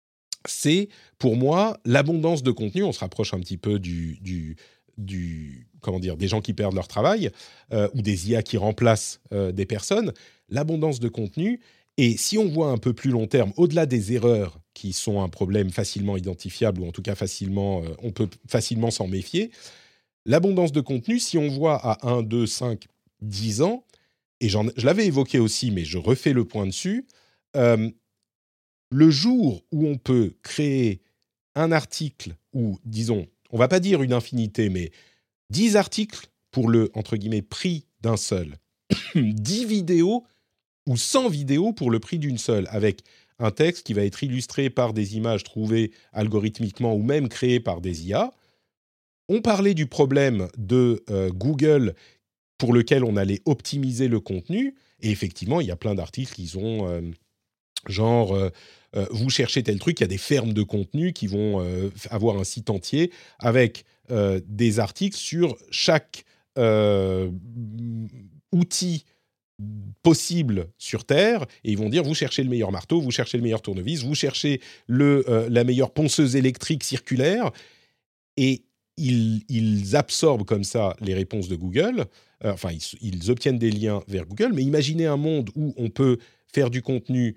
c'est pour moi l'abondance de contenu. On se rapproche un petit peu du, du, du comment dire, des gens qui perdent leur travail euh, ou des I A qui remplacent euh, des personnes. L'abondance de contenu. Et si on voit un peu plus long terme, au-delà des erreurs qui sont un problème facilement identifiable, ou en tout cas facilement, euh, on peut facilement s'en méfier, l'abondance de contenu, si on voit à un, deux, cinq, dix ans, et j'en, je l'avais évoqué aussi, mais je refais le point dessus, euh, le jour où on peut créer un article, ou disons, on ne va pas dire une infinité, mais dix articles pour le, entre guillemets, prix d'un seul, dix vidéos, ou cent vidéos pour le prix d'une seule, avec un texte qui va être illustré par des images trouvées algorithmiquement ou même créées par des I A. On parlait du problème de euh, Google pour lequel on allait optimiser le contenu, et effectivement, il y a plein d'articles qui ont euh, genre, euh, euh, vous cherchez tel truc, il y a des fermes de contenu qui vont euh, avoir un site entier avec euh, des articles sur chaque euh, outil possible sur Terre, et ils vont dire vous cherchez le meilleur marteau, vous cherchez le meilleur tournevis, vous cherchez le, euh, la meilleure ponceuse électrique circulaire, et ils, ils absorbent comme ça les réponses de Google, euh, enfin ils, ils obtiennent des liens vers Google, mais imaginez un monde où on peut faire du contenu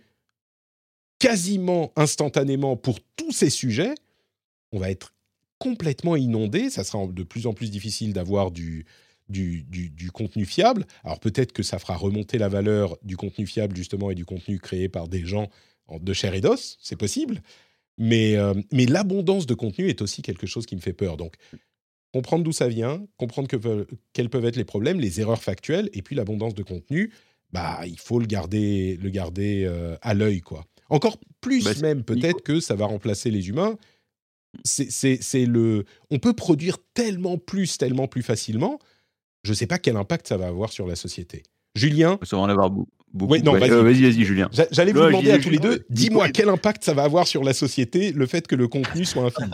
quasiment instantanément pour tous ces sujets, on va être complètement inondé, ça sera de plus en plus difficile d'avoir du du, du, du contenu fiable. Alors peut-être que ça fera remonter la valeur du contenu fiable justement et du contenu créé par des gens de chair et d'os, c'est possible. Mais, euh, mais l'abondance de contenu est aussi quelque chose qui me fait peur. Donc, comprendre d'où ça vient, comprendre que, quels peuvent être les problèmes, les erreurs factuelles, et puis l'abondance de contenu, bah, il faut le garder, le garder euh, à l'œil, quoi. Encore plus bah, même, peut-être Nico. Que ça va remplacer les humains. C'est, c'est, c'est le... On peut produire tellement plus, tellement plus facilement. Je ne sais pas quel impact ça va avoir sur la société. Julien ? Ça va en avoir beaucoup. Beaucoup. Oui, non, ouais. vas-y. Euh, vas-y, vas-y, Julien. J'allais vous demander à tous les deux, dis-moi quel impact ça va avoir sur la société, le fait que le contenu soit infini.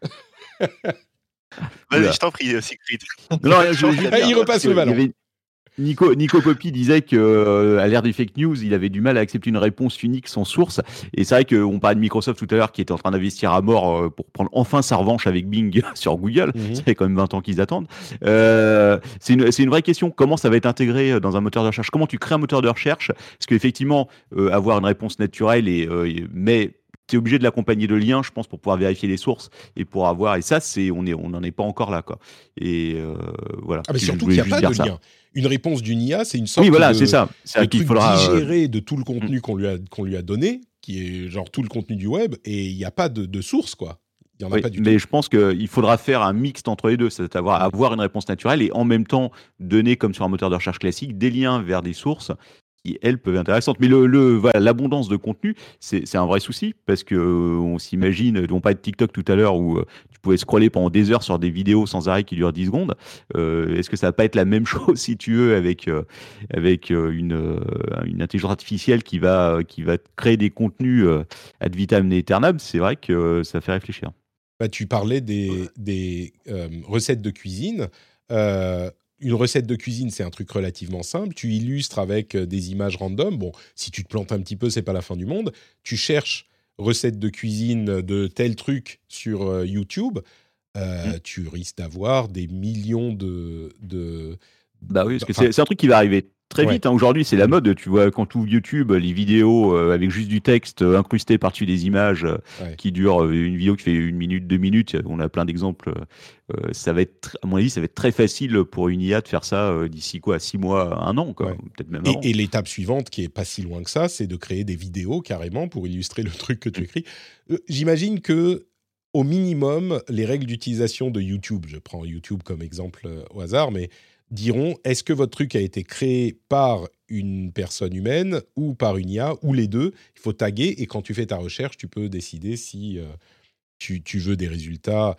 Vas-y, je t'en prie, Siegfried. Non, je, je, je, il repasse le ballon. Nico, Nico Poppy disait qu'à euh, l'ère des fake news, il avait du mal à accepter une réponse unique sans source. Et c'est vrai qu'on parlait de Microsoft tout à l'heure qui était en train d'investir à mort euh, pour prendre enfin sa revanche avec Bing sur Google. Mm-hmm. Ça fait quand même vingt ans qu'ils attendent. Euh, c'est, une, c'est une vraie question. Comment ça va être intégré dans un moteur de recherche ? Comment tu crées un moteur de recherche ? Parce qu'effectivement, euh, avoir une réponse naturelle, et, euh, mais tu es obligé de l'accompagner de liens, je pense, pour pouvoir vérifier les sources et pour avoir. Et ça, c'est, on est, on n'en est pas encore là, quoi. Et euh, voilà. Ah, mais surtout qu'il n'y a pas de lien. Une réponse d'une I A, c'est une sorte oui, voilà, de, c'est ça. C'est de truc faudra, digéré de tout le contenu euh... qu'on lui a qu'on lui a donné, qui est genre tout le contenu du web, et il n'y a pas de, de source, quoi. Il y en a oui, pas du mais tout. je pense qu'il faudra faire un mixte entre les deux, c'est-à-dire avoir, avoir une réponse naturelle et en même temps donner, comme sur un moteur de recherche classique, des liens vers des sources qui, elles, peuvent être intéressantes. Mais le, le, voilà, l'abondance de contenu, c'est, c'est un vrai souci, parce qu'on euh, s'imagine, on parlait de TikTok tout à l'heure, où euh, tu pouvais scroller pendant des heures sur des vidéos sans arrêt qui durent dix secondes. Euh, est-ce que ça va pas être la même chose, si tu veux, avec, euh, avec euh, une, euh, une intelligence artificielle qui va, qui va créer des contenus euh, ad vitam aeternam ? C'est vrai que euh, ça fait réfléchir. Bah, tu parlais des, des euh, recettes de cuisine. Euh, Une recette de cuisine, c'est un truc relativement simple. Tu illustres avec des images random. Bon, si tu te plantes un petit peu, c'est pas la fin du monde. Tu cherches recette de cuisine de tel truc sur euh, YouTube. Euh, mmh. Tu risques d'avoir des millions de... de bah oui, parce que enfin, c'est, c'est un truc qui va arriver très vite. Ouais. Hein. Aujourd'hui, c'est la mode. Tu vois, quand tu ouvres YouTube, les vidéos euh, avec juste du texte euh, incrusté par-dessus des images euh, ouais. qui durent euh, une vidéo qui fait une minute, deux minutes. On a plein d'exemples. Euh, ça va être, à mon avis, ça va être très facile pour une I A de faire ça euh, d'ici quoi, six mois, un an, quoi, ouais. peut-être même et, avant. Et l'étape suivante, qui est pas si loin que ça, c'est de créer des vidéos carrément pour illustrer le truc que tu écris. Euh, j'imagine que au minimum, les règles d'utilisation de YouTube, je prends YouTube comme exemple euh, au hasard, mais diront, est-ce que votre truc a été créé par une personne humaine ou par une I A, ou les deux ? Il faut taguer, et quand tu fais ta recherche, tu peux décider si euh, tu, tu veux des résultats.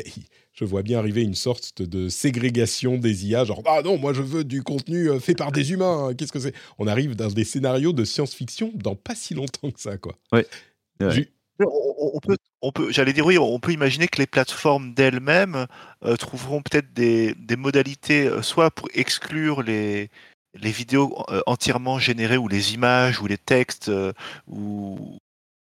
Je vois bien arriver une sorte de ségrégation des I A, genre « Ah non, moi je veux du contenu fait par des humains, qu'est-ce que c'est ?» On arrive dans des scénarios de science-fiction dans pas si longtemps que ça, quoi. Ouais. ouais. J'ai... On, on peut, on peut, j'allais dire oui, on peut imaginer que les plateformes d'elles-mêmes euh, trouveront peut-être des, des modalités, euh, soit pour exclure les, les vidéos euh, entièrement générées, ou les images, ou les textes, euh, ou,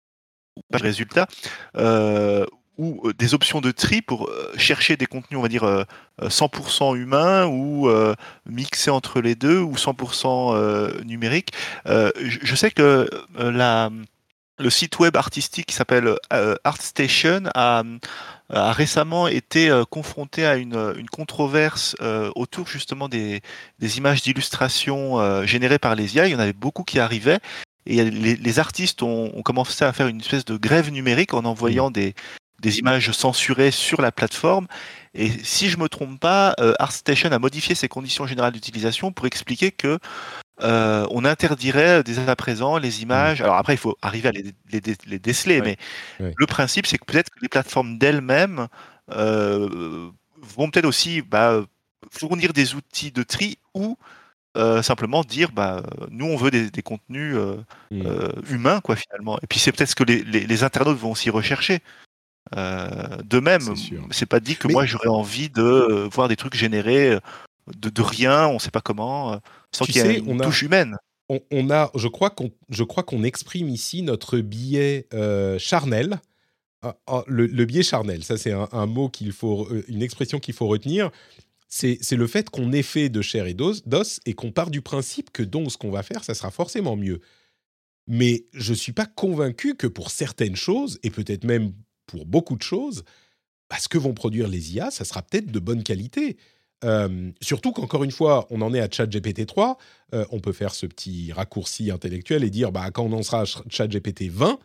ou pas de résultats, euh, ou euh, des options de tri pour euh, chercher des contenus, on va dire, euh, cent pour cent humains, ou euh, mixés entre les deux, ou cent pour cent euh, numériques. Euh, je, je sais que euh, la... Le site web artistique qui s'appelle euh, ArtStation a, a récemment été euh, confronté à une, une controverse euh, autour justement des, des images d'illustration euh, générées par les I A. Il y en avait beaucoup qui arrivaient, et les, les artistes ont, ont commencé à faire une espèce de grève numérique en envoyant des, des images censurées sur la plateforme. Et si je me trompe pas, euh, ArtStation a modifié ses conditions générales d'utilisation pour expliquer que Euh, on interdirait dès à présent les images. Alors après, il faut arriver à les, les, les déceler, ouais. mais ouais. le principe, c'est que peut-être que les plateformes d'elles-mêmes euh, vont peut-être aussi bah, fournir des outils de tri, ou euh, simplement dire, bah, nous, on veut des, des contenus euh, mmh. euh, humains, quoi, finalement. Et puis c'est peut-être ce que les, les, les internautes vont aussi rechercher. Euh, de même, c'est, c'est pas dit que mais... moi, j'aurais envie de voir des trucs générés de, de rien, on ne sait pas comment, sans tu qu'il y ait une touche a, humaine. On, on a, je crois qu'on, je crois qu'on exprime ici notre biais euh, charnel. Ah, ah, le, le biais charnel, ça c'est un, un mot qu'il faut, une expression qu'il faut retenir. C'est, c'est le fait qu'on est fait de chair et d'os, d'os et qu'on part du principe que donc ce qu'on va faire, ça sera forcément mieux. Mais je ne suis pas convaincu que pour certaines choses, et peut-être même pour beaucoup de choses, bah, ce que vont produire les I A, ça sera peut-être de bonne qualité. Euh, surtout qu'encore une fois, on en est à ChatGPT trois, euh, on peut faire ce petit raccourci intellectuel et dire bah, quand on en sera à ChatGPT vingt,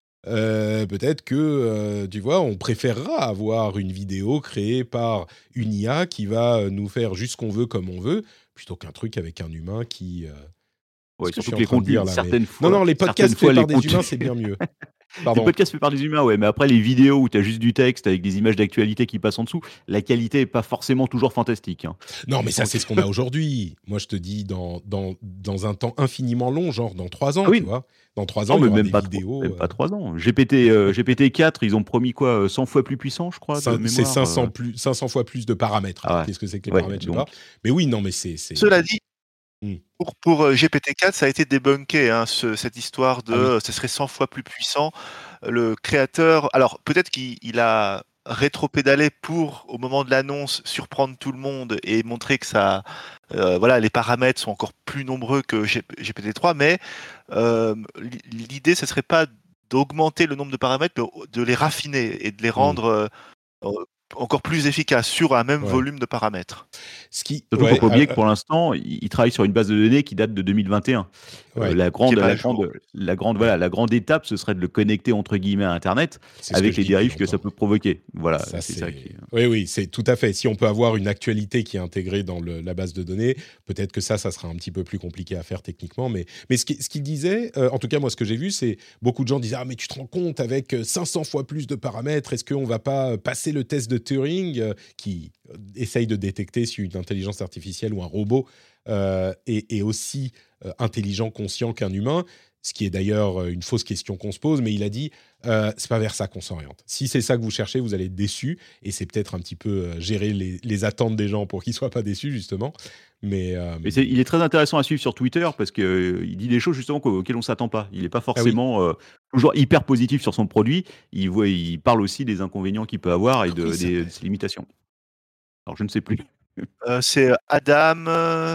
euh, peut-être que, euh, tu vois, on préférera avoir une vidéo créée par une I A qui va nous faire juste ce qu'on veut comme on veut, plutôt qu'un truc avec un humain qui... Euh, ouais, surtout que, que les contenus, là, certaines mais... fois... Non, non, les podcasts faits par des contenus... humains, c'est bien mieux. Pardon. Les podcasts faits par des humains, ouais, mais après les vidéos où tu as juste du texte avec des images d'actualité qui passent en dessous, la qualité n'est pas forcément toujours fantastique. Hein. Non, mais ça, c'est ce qu'on a aujourd'hui. Moi, je te dis, dans, dans, dans un temps infiniment long, genre dans trois ans, ah oui. tu vois. Dans trois ans, non, il y aura même des pas vidéos. Trop, même pas trois ans. G P T, euh, G P T quatre, ils ont promis quoi, cent fois plus puissant, je crois. Ça, de c'est mémoire, cinq cents, euh... plus, cinq cents fois plus de paramètres. Ah ouais. Qu'est-ce que c'est que les ouais, paramètres, donc... je sais pas. Mais oui, non, mais c'est... c'est... Cela dit, Hmm. Pour, pour euh, G P T quatre, ça a été débunké, hein, ce, cette histoire de ah oui. ce serait cent fois plus puissant. Le créateur, alors peut-être qu'il il a rétro-pédalé pour, au moment de l'annonce, surprendre tout le monde et montrer que ça, euh, voilà, les paramètres sont encore plus nombreux que G P T trois, mais euh, l'idée, ce serait pas d'augmenter le nombre de paramètres, mais de les raffiner et de les rendre hmm. euh, encore plus efficace sur un même ouais. volume de paramètres. Ce qui, Surtout ouais, qu'il ne faut pas oublier euh, que pour l'instant, il travaille sur une base de données qui date de deux mille vingt et un. Ouais. Euh, la grande, la grande, la grande, voilà, la grande étape, ce serait de le connecter entre guillemets à Internet avec les dérives que ça peut provoquer. Voilà, ça, c'est, c'est ça qui. Oui, oui, c'est tout à fait. Si on peut avoir une actualité qui est intégrée dans le, la base de données, peut-être que ça, ça sera un petit peu plus compliqué à faire techniquement. Mais, mais ce, qui, ce qu'il disait, euh, en tout cas moi, ce que j'ai vu, c'est beaucoup de gens disaient ah mais tu te rends compte avec cinq cents fois plus de paramètres, est-ce qu'on va pas passer le test de Turing euh, qui essaye de détecter si une intelligence artificielle ou un robot euh, est, est aussi euh, intelligent, conscient qu'un humain, ce qui est d'ailleurs une fausse question qu'on se pose, mais il a dit euh, c'est pas vers ça qu'on s'oriente. Si c'est ça que vous cherchez, vous allez être déçus, et c'est peut-être un petit peu euh, gérer les, les attentes des gens pour qu'ils soient pas déçus justement. Mais, euh... mais c'est, il est très intéressant à suivre sur Twitter parce qu'il euh, dit des choses justement auxquelles on ne s'attend pas. Il n'est pas forcément ah oui. euh, toujours hyper positif sur son produit. Il, voit, il parle aussi des inconvénients qu'il peut avoir et de, oui, des, de ses limitations. Alors je ne sais plus. Euh, c'est Adam euh,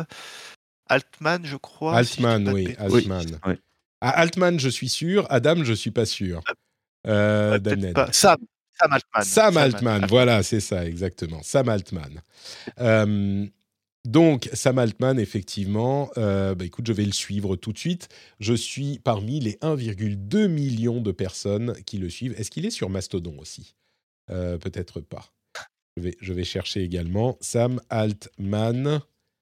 Altman, je crois. Altman, si oui, Altman. Oui, oui. Ah, Altman, je suis sûr. Adam, je suis pas sûr. Euh, euh, pas. Sam, Sam Altman. Sam, Sam Altman, Altman, voilà, c'est ça, exactement. Sam Altman. Euh, donc, Sam Altman, effectivement, euh, bah, écoute, je vais le suivre tout de suite. Je suis parmi les un virgule deux million de personnes qui le suivent. Est-ce qu'il est sur Mastodon aussi ? euh, Peut-être pas. Je vais, je vais chercher également Sam Altman.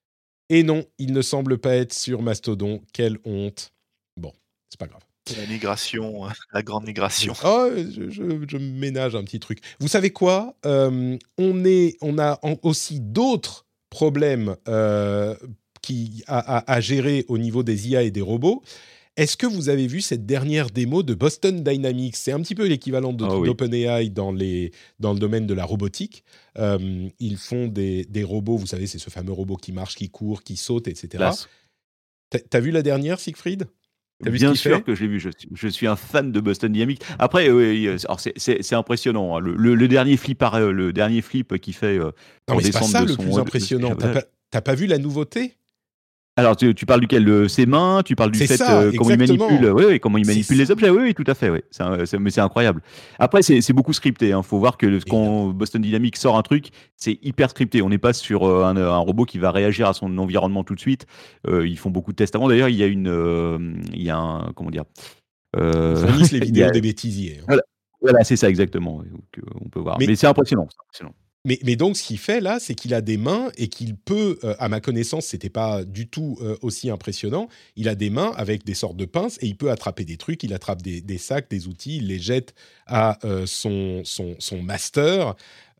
Et non, il ne semble pas être sur Mastodon. Quelle honte. Bon, c'est pas grave. La migration, la grande migration. Oh, je, je, je ménage un petit truc. Vous savez quoi ? euh, on, est, on a aussi d'autres problèmes euh, qui, à, à, à gérer au niveau des I A et des robots. Est-ce que vous avez vu cette dernière démo de Boston Dynamics ? C'est un petit peu l'équivalent de, oh, oui. d'OpenAI dans, les, dans le domaine de la robotique. Euh, ils font des, des robots, vous savez, c'est ce fameux robot qui marche, qui court, qui saute, et cetera. T'as, t'as vu la dernière, Siegfried ? T'as vu Bien ce sûr fait que je l'ai vu, je suis, je suis un fan de Boston Dynamics. Après, oui, alors c'est, c'est, c'est impressionnant. Hein. Le, le, le, dernier flip, le dernier flip qui fait euh, non, mais c'est pas ça le plus impressionnant. De, de, de, t'as, pas, t'as pas vu la nouveauté ? Alors, tu, tu parles duquel de ses mains, tu parles du c'est fait ça, euh, comment il manipule, oui, oui, comment il manipule les objets, oui, oui, tout à fait, oui. C'est, un, c'est mais c'est incroyable. Après, c'est, c'est beaucoup scripté. Hein. Faut voir que le, quand Boston Dynamics sort un truc, c'est hyper scripté. On n'est pas sur euh, un, un robot qui va réagir à son environnement tout de suite. Euh, ils font beaucoup de tests avant. D'ailleurs, il y a une, euh, il y a un, comment dire, euh, ils fournissent les vidéos a, des bêtisiers. Hein. Voilà, voilà, c'est ça exactement. Donc, euh, on peut voir. Mais, mais c'est impressionnant. C'est impressionnant. Mais, mais donc, ce qu'il fait là, c'est qu'il a des mains et qu'il peut, euh, à ma connaissance, c'était pas du tout euh, aussi impressionnant. Il a des mains avec des sortes de pinces et il peut attraper des trucs. Il attrape des, des sacs, des outils, il les jette à euh, son, son, son master.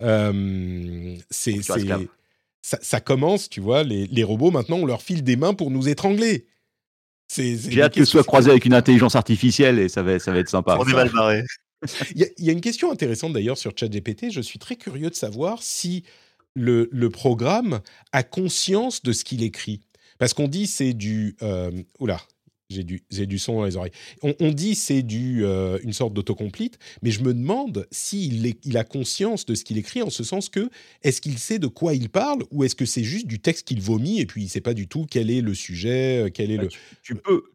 Euh, c'est, c'est, ça, ça commence, tu vois, les, les robots, maintenant, on leur file des mains pour nous étrangler. C'est, c'est J'ai hâte que ce soit croisé avec une intelligence artificielle et ça va, ça va être sympa. On est mal barré. Il y, y a une question intéressante d'ailleurs sur ChatGPT. Je suis très curieux de savoir si le, le programme a conscience de ce qu'il écrit. Parce qu'on dit c'est du... Euh, oula, j'ai du, j'ai du son dans les oreilles. On, on dit c'est du, euh, une sorte d'autocomplete, mais je me demande s'il est, il a conscience de ce qu'il écrit, en ce sens que, est-ce qu'il sait de quoi il parle, ou est-ce que c'est juste du texte qu'il vomit, et puis il ne sait pas du tout quel est le sujet, quel est bah, le... Tu, tu, peux,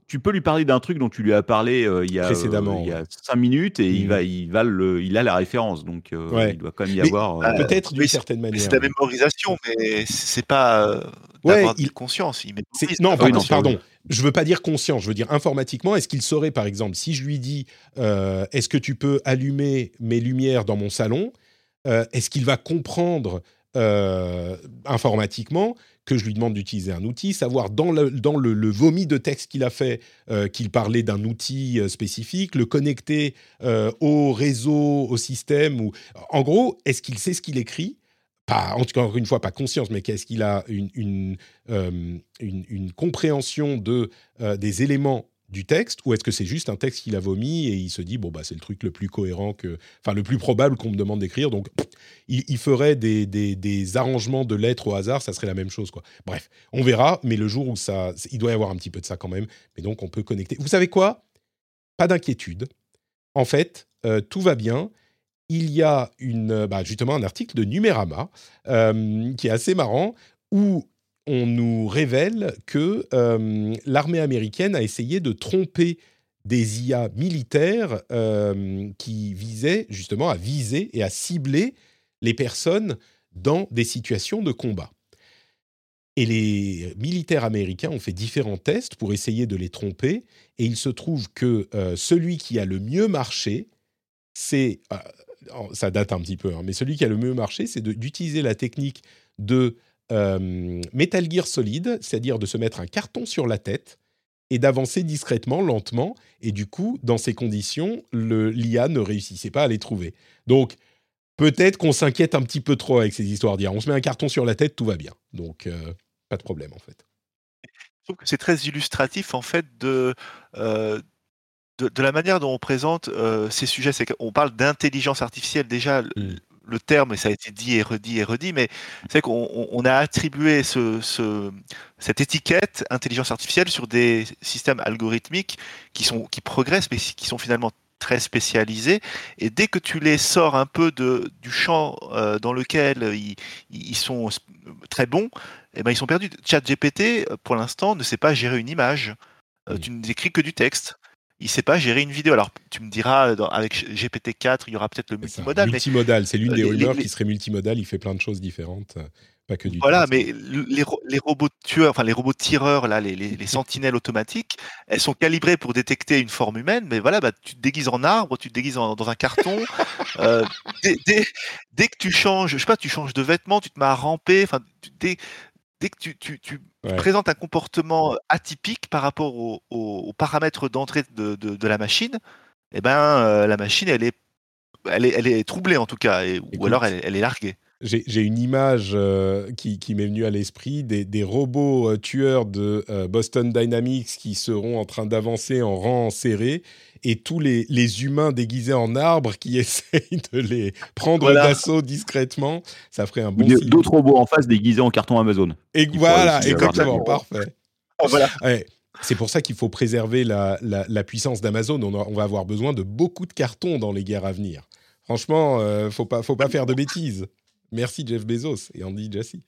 tu peux lui parler d'un truc dont tu lui as parlé euh, il y a précédemment, euh, il y a ouais. cinq minutes et Mmh. il va il va le il a la référence donc euh, Ouais. il doit quand même y Mais avoir euh, peut-être d'une Oui, certaine mais manière. c'est la oui. mémorisation, mais c'est pas euh, Ouais, d'avoir il- conscience. Il C'est- mémorise. non, Ah par- oui, non, ça, pardon. oui. Je veux pas dire conscient. Je veux dire informatiquement. Est-ce qu'il saurait, par exemple, si je lui dis, euh, est-ce que tu peux allumer mes lumières dans mon salon, euh, est-ce qu'il va comprendre euh, informatiquement que je lui demande d'utiliser un outil, savoir dans le, dans le, le vomi de texte qu'il a fait euh, qu'il parlait d'un outil euh, spécifique, le connecter euh, au réseau, au système, ou en gros, est-ce qu'il sait ce qu'il écrit? Pas, en tout cas, encore une fois, pas conscience, mais qu'est-ce qu'il a une, une, euh, une, une compréhension de, euh, des éléments du texte, ou est-ce que c'est juste un texte qu'il a vomi et il se dit, bon, bah, c'est le truc le plus cohérent, que, enfin, le plus probable qu'on me demande d'écrire, donc pff, il, il ferait des, des, des arrangements de lettres au hasard, ça serait la même chose, quoi. Bref, on verra, mais le jour où ça... Il doit y avoir un petit peu de ça quand même, mais donc on peut connecter. Vous savez quoi ? Pas d'inquiétude. En fait, euh, tout va bien. Il y a une, bah justement un article de Numérama euh, qui est assez marrant, où on nous révèle que euh, l'armée américaine a essayé de tromper des I A militaires euh, qui visaient justement à viser et à cibler les personnes dans des situations de combat. Et les militaires américains ont fait différents tests pour essayer de les tromper, et il se trouve que euh, celui qui a le mieux marché, c'est... Euh, ça date un petit peu, hein, mais celui qui a le mieux marché, c'est de, d'utiliser la technique de euh, Metal Gear Solid, c'est-à-dire de se mettre un carton sur la tête et d'avancer discrètement, lentement, et du coup, dans ces conditions, le, l'I A ne réussissait pas à les trouver. Donc, peut-être qu'on s'inquiète un petit peu trop avec ces histoires d'I A. On se met un carton sur la tête, tout va bien. Donc, euh, pas de problème, en fait. Je trouve que c'est très illustratif, en fait, de... Euh, De, de la manière dont on présente euh, ces sujets. C'est qu'on parle d'intelligence artificielle, déjà, le, Mm. le terme, et ça a été dit et redit et redit, mais c'est qu'on on, on a attribué ce, ce, cette étiquette intelligence artificielle sur des systèmes algorithmiques qui, sont, qui progressent, mais qui sont finalement très spécialisés. Et dès que tu les sors un peu de, du champ euh, dans lequel ils, ils sont très bons, eh ben, ils sont perdus. ChatGPT, pour l'instant, ne sait pas gérer une image. Euh, Mm. Tu n'écris que du texte. Il ne sait pas gérer une vidéo. Alors, tu me diras, dans, avec G P T quatre, il y aura peut-être le C'est ça. multimodal. Multimodal, mais, c'est l'une euh, des les, rumeurs les, qui serait multimodal. Il fait plein de choses différentes, pas que du voilà, texte. mais les, les robots tueurs, enfin les robots tireurs, là, les, les, les sentinelles automatiques, elles sont calibrées pour détecter une forme humaine. Mais voilà, bah, tu te déguises en arbre, tu te déguises en, dans un carton. euh, dès, dès, dès que tu changes, je sais pas, tu changes de vêtements, tu te mets à ramper. Enfin, tu, dès, dès que tu, tu, tu Ouais. présentes un comportement atypique par rapport aux, aux, aux paramètres d'entrée de, de, de la machine, eh ben, euh, la machine, elle est, elle est, elle est troublée en tout cas, et, Écoute, ou alors elle, elle est larguée. J'ai, j'ai une image euh, qui, qui m'est venue à l'esprit des, des robots euh, tueurs de euh, Boston Dynamics qui seront en train d'avancer en rang serré, et tous les, les humains déguisés en arbres qui essayent de les prendre Voilà. d'assaut discrètement. Ça ferait un bon Ou signe. d'autres robots en face déguisés en carton Amazon. Et Qui voilà, pourraient aussi exactement, avoir des- parfait. Voilà. Ouais, c'est pour ça qu'il faut préserver la, la, la puissance d'Amazon. On, a- on va avoir besoin de beaucoup de cartons dans les guerres à venir. Franchement, euh, faut pas, faut pas faire de bêtises. Merci Jeff Bezos et Andy Jassy.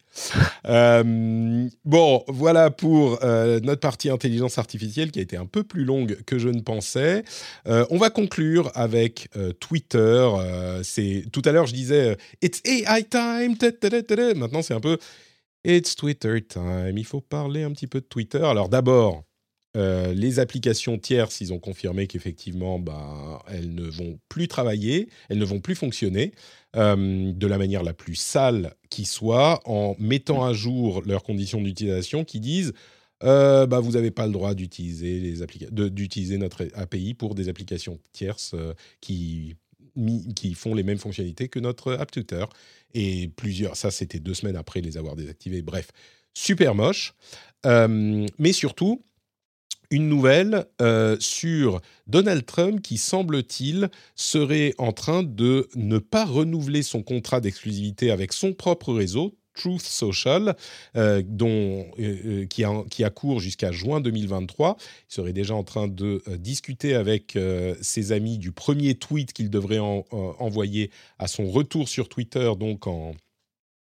Euh, bon, voilà pour euh, notre partie intelligence artificielle qui a été un peu plus longue que je ne pensais. Euh, on va conclure avec euh, Twitter. Euh, c'est, tout à l'heure, je disais euh, « It's A I time ». Maintenant, c'est un peu « It's Twitter time ». Il faut parler un petit peu de Twitter. Alors d'abord, euh, les applications tierces, ils ont confirmé qu'effectivement, bah, elles ne vont plus travailler, elles ne vont plus fonctionner euh, de la manière la plus sale qui soit, en mettant à jour leurs conditions d'utilisation qui disent euh, bah, vous n'avez pas le droit d'utiliser, les applica- de, d'utiliser notre A P I pour des applications tierces euh, qui, mi- qui font les mêmes fonctionnalités que notre App Twitter. Et plusieurs, ça c'était deux semaines après les avoir désactivés. Bref, super moche. Euh, mais surtout, une nouvelle euh, sur Donald Trump qui, semble-t-il, serait en train de ne pas renouveler son contrat d'exclusivité avec son propre réseau, Truth Social, euh, dont, euh, qui, a, qui a cours jusqu'à juin deux mille vingt-trois. Il serait déjà en train de euh, discuter avec euh, ses amis du premier tweet qu'il devrait en, euh, envoyer à son retour sur Twitter, donc en,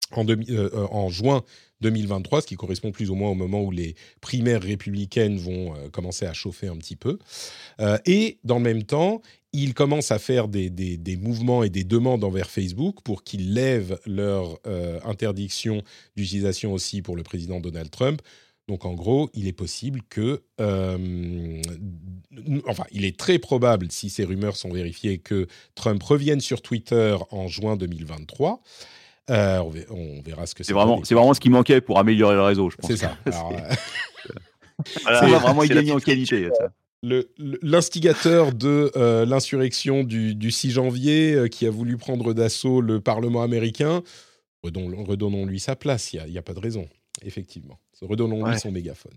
en, demi, euh, en juin deux mille vingt-trois, ce qui correspond plus ou moins au moment où les primaires républicaines vont euh, commencer à chauffer un petit peu. Euh, et dans le même temps, ils commencent à faire des, des, des mouvements et des demandes envers Facebook pour qu'ils lèvent leur euh, interdiction d'utilisation aussi pour le président Donald Trump. Donc en gros, il est possible que... Euh, enfin, il est très probable, si ces rumeurs sont vérifiées, que Trump revienne sur Twitter en juin deux mille vingt-trois. Euh, on, verra, on verra ce que c'est. C'est vraiment, c'est vraiment ce qui manquait pour améliorer le réseau, je pense. C'est ça. Alors, c'est... voilà, c'est vraiment y gagner en qualité. Ça. Le, le, l'instigateur de euh, l'insurrection du, du six janvier euh, qui a voulu prendre d'assaut le Parlement américain, redonnons, redonnons-lui sa place, il n'y a, a pas de raison, effectivement. Redonnons-lui ouais. son mégaphone.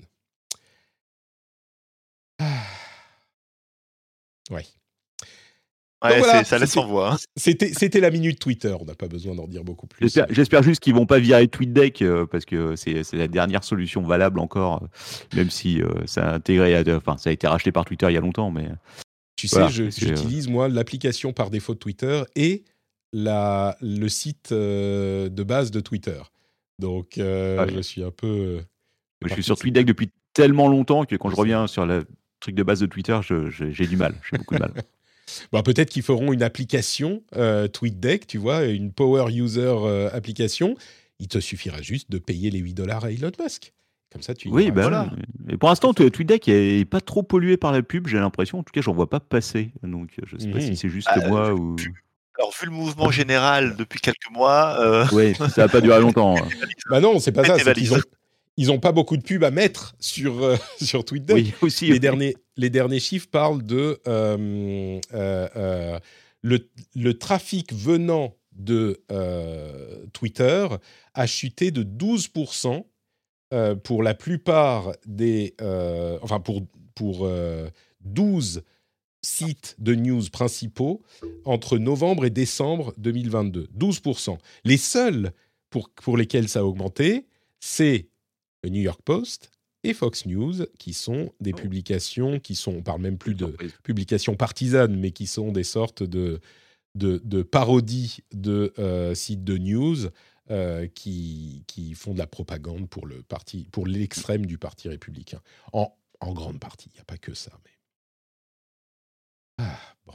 Ah. Ouais. Ouais, voilà, c'est, ça laisse en voix. Hein. C'était, c'était la minute Twitter, on n'a pas besoin d'en dire beaucoup plus. J'espère, j'espère juste qu'ils ne vont pas virer TweetDeck, euh, parce que c'est, c'est la dernière solution valable encore, euh, même si euh, ça, a intégré à, enfin, ça a été racheté par Twitter il y a longtemps. Mais... Tu voilà, sais, je, j'utilise euh... moi l'application par défaut de Twitter et la, le site euh, de base de Twitter. Donc euh, ah, je ouais. suis un peu... Je suis sur TweetDeck depuis tellement longtemps que quand je reviens sur le truc de base de Twitter, je, je, j'ai du mal, j'ai beaucoup de mal. Bah, peut-être qu'ils feront une application euh, TweetDeck, tu vois, une Power User euh, application. Il te suffira juste de payer les huit dollars à Elon Musk. Comme ça, tu oui, bah, voilà. Et pour l'instant, TweetDeck n'est pas trop pollué par la pub, j'ai l'impression. En tout cas, j'en vois pas passer. Donc, je ne sais mmh. pas si c'est juste euh, moi ou... Alors, vu le mouvement général depuis quelques mois... Euh... Oui, ça n'a pas duré longtemps. Bah non, c'est pas ça. C'est qu'ils ont... Ils n'ont pas beaucoup de pubs à mettre sur, euh, sur TweetDeck. Oui, aussi. Les, oui. derniers, les derniers chiffres parlent de euh, euh, euh, le, le trafic venant de euh, Twitter a chuté de douze pour cent euh, pour la plupart des... Euh, enfin, pour, pour euh, douze sites de news principaux entre novembre et décembre deux mille vingt-deux. douze pour cent. Les seuls pour, pour lesquels ça a augmenté, c'est... le New York Post et Fox News, qui sont des publications qui sont, on parle même plus de publications partisanes, mais qui sont des sortes de, de, de parodies de euh, sites de news euh, qui, qui font de la propagande pour, le parti, pour l'extrême du parti républicain. En, en grande partie, il n'y a pas que ça. Mais... Ah, bon.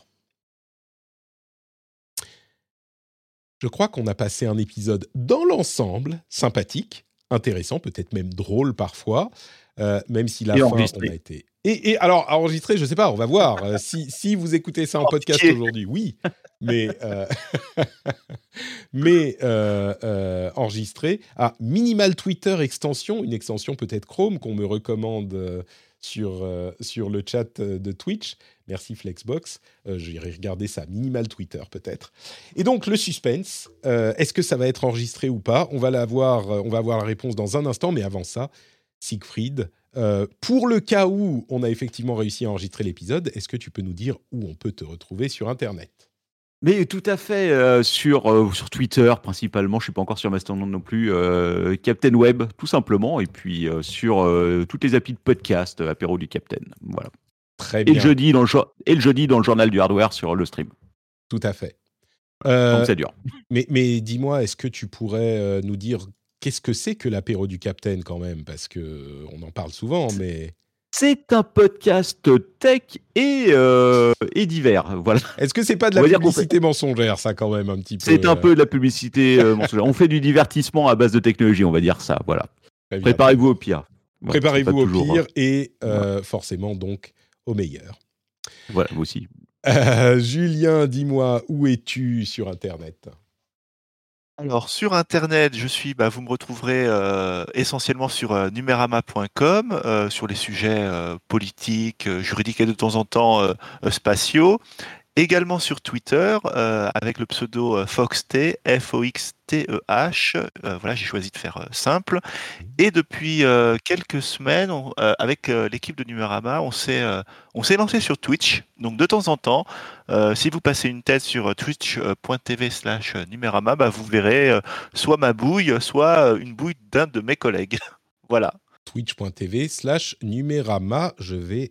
Je crois qu'on a passé un épisode dans l'ensemble sympathique, intéressant, peut-être même drôle parfois, euh, même si la et fin, on a été... Et, et alors, enregistré, je ne sais pas, on va voir. Euh, si, si vous écoutez ça en oh, podcast okay. aujourd'hui, oui, mais, euh... mais euh, euh, enregistré à Minimal Twitter Extension, une extension peut-être Chrome qu'on me recommande euh, sur, euh, sur le chat de Twitch. Merci Flexbox, euh, j'irai regarder ça, Minimal Twitter peut-être. Et donc le suspense, euh, est-ce que ça va être enregistré ou pas ? On va l'avoir, euh, on va avoir la réponse dans un instant, mais avant ça, Siegfried, euh, pour le cas où on a effectivement réussi à enregistrer l'épisode, est-ce que tu peux nous dire où on peut te retrouver sur Internet ? Mais tout à fait, euh, sur, euh, sur Twitter principalement, je ne suis pas encore sur Mastodon non plus, euh, Captain Web tout simplement, et puis euh, sur euh, toutes les applis de podcast, euh, Apéro du Captain, voilà. Très bien. Et le, jeudi dans le, et le jeudi dans le journal du hardware sur le stream. Tout à fait. Euh, Donc c'est dur. Mais, mais dis-moi, est-ce que tu pourrais euh, nous dire qu'est-ce que c'est que l'apéro du Captain quand même ? Parce qu'on en parle souvent, mais... C'est un podcast tech et, euh, et divers, voilà. Est-ce que c'est pas de la publicité fait... mensongère, ça, quand même, un petit peu ? C'est un peu de la publicité euh, mensongère. On fait du divertissement à base de technologie, on va dire ça, voilà. Préparez-vous au pire. Préparez-vous voilà, au toujours, pire hein. et euh, voilà. forcément, donc, au meilleur. Voilà, vous aussi. Euh, Julien, dis-moi, où es-tu sur Internet ? Alors, sur Internet, je suis, bah, vous me retrouverez euh, essentiellement sur euh, numérama point com, euh, sur les sujets euh, politiques, euh, juridiques et de temps en temps euh, euh, spatiaux. Également sur Twitter, euh, avec le pseudo euh, FoxT, F O X T E H. Euh, voilà, j'ai choisi de faire euh, simple. Et depuis euh, quelques semaines, on, euh, avec euh, l'équipe de Numérama, on s'est, euh, on s'est lancé sur Twitch. Donc de temps en temps, euh, si vous passez une tête sur twitch point t v slash Numérama, bah, vous verrez euh, soit ma bouille, soit une bouille d'un de mes collègues. Voilà. twitch point t v slash Numérama, je vais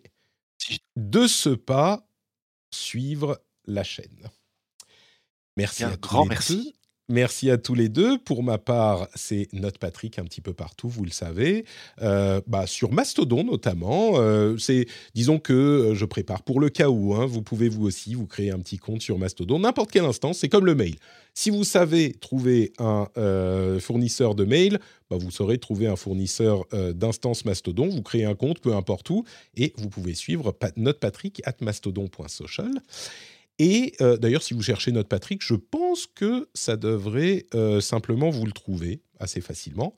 de ce pas suivre la chaîne. Merci Bien, à tous grand les merci. deux. Merci à tous les deux. Pour ma part, c'est NotePatrick un petit peu partout, vous le savez. Euh, bah, sur Mastodon notamment. Euh, c'est, disons que je prépare pour le cas où. Hein, vous pouvez vous aussi vous créer un petit compte sur Mastodon. N'importe quelle instance, c'est comme le mail. Si vous savez trouver un euh, fournisseur de mail, bah, vous saurez trouver un fournisseur euh, d'instance Mastodon. Vous créez un compte, peu importe où, et vous pouvez suivre NotePatrick at mastodon point social. Et euh, d'ailleurs, si vous cherchez NotePatrick, je pense que ça devrait euh, simplement vous le trouver assez facilement.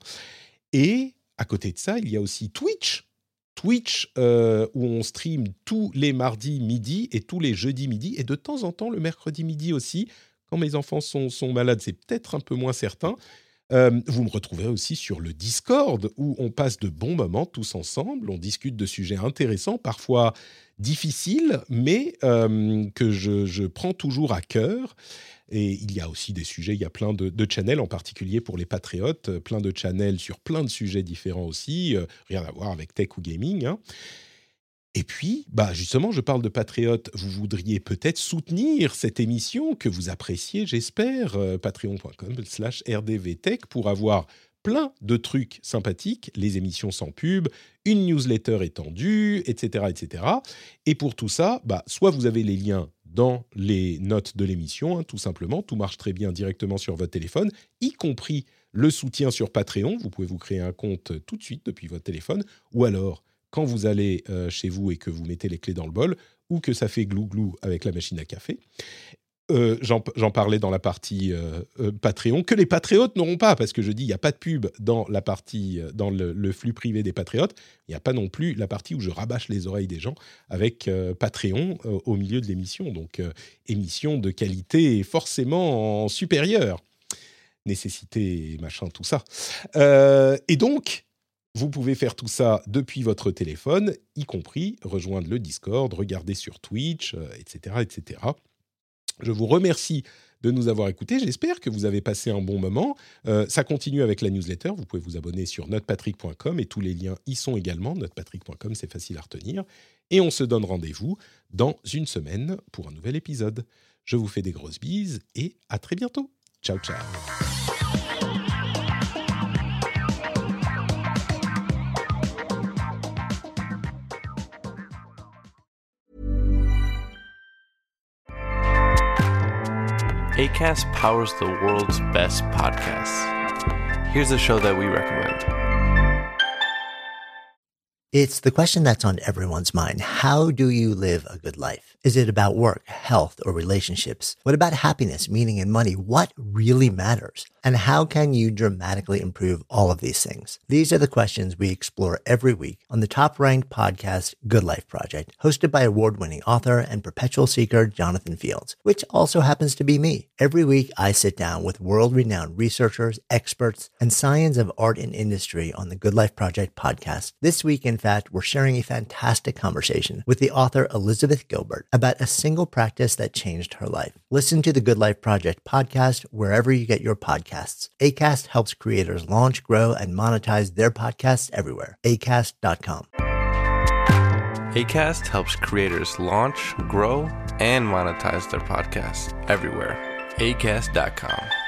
Et à côté de ça, il y a aussi Twitch. Twitch, euh, où on stream tous les mardis midi et tous les jeudis midi, et de temps en temps le mercredi midi aussi. Quand mes enfants sont, sont malades, c'est peut-être un peu moins certain. Euh, vous me retrouverez aussi sur le Discord, où on passe de bons moments tous ensemble. On discute de sujets intéressants, parfois difficiles, mais euh, que je, je prends toujours à cœur. Et il y a aussi des sujets, il y a plein de, de channels, en particulier pour les patriotes, plein de channels sur plein de sujets différents aussi, euh, rien à voir avec tech ou gaming, hein. Et puis, bah justement, je parle de patriotes. Vous voudriez peut-être soutenir cette émission que vous appréciez, j'espère, euh, patreon.com slash rdvtech pour avoir plein de trucs sympathiques, les émissions sans pub, une newsletter étendue, et cetera, et cetera. Et pour tout ça, bah, soit vous avez les liens dans les notes de l'émission, hein, tout simplement, tout marche très bien directement sur votre téléphone, y compris le soutien sur Patreon. Vous pouvez vous créer un compte tout de suite depuis votre téléphone, ou alors quand vous allez euh, chez vous et que vous mettez les clés dans le bol, ou que ça fait glou-glou avec la machine à café. Euh, j'en, j'en parlais dans la partie euh, euh, Patreon, que les patriotes n'auront pas, parce que je dis, il n'y a pas de pub dans, la partie, dans le, le flux privé des patriotes, il n'y a pas non plus la partie où je rabâche les oreilles des gens avec euh, Patreon euh, au milieu de l'émission. Donc, euh, émission de qualité forcément supérieure. Nécessité, machin, tout ça. Euh, et donc... Vous pouvez faire tout ça depuis votre téléphone, y compris rejoindre le Discord, regarder sur Twitch, euh, et cetera, et cetera. Je vous remercie de nous avoir écoutés. J'espère que vous avez passé un bon moment. Euh, ça continue avec la newsletter. Vous pouvez vous abonner sur notepatrick point com et tous les liens y sont également. notepatrick point com, c'est facile à retenir. Et on se donne rendez-vous dans une semaine pour un nouvel épisode. Je vous fais des grosses bises et à très bientôt. Ciao, ciao. Acast powers the world's best podcasts. Here's a show that we recommend. It's the question that's on everyone's mind. How do you live a good life? Is it about work, health, or relationships? What about happiness, meaning, and money? What really matters? And how can you dramatically improve all of these things? These are the questions we explore every week on the top-ranked podcast, Good Life Project, hosted by award-winning author and perpetual seeker Jonathan Fields, which also happens to be me. Every week, I sit down with world-renowned researchers, experts, and science of art and industry on the Good Life Project podcast. This week, in fact, we're sharing a fantastic conversation with the author Elizabeth Gilbert about a single practice that changed her life. Listen to the Good Life Project podcast wherever you get your podcasts. Acast helps creators launch, grow, and monetize their podcasts everywhere. acast dot com. Acast helps creators launch, grow, and monetize their podcasts everywhere. acast dot com.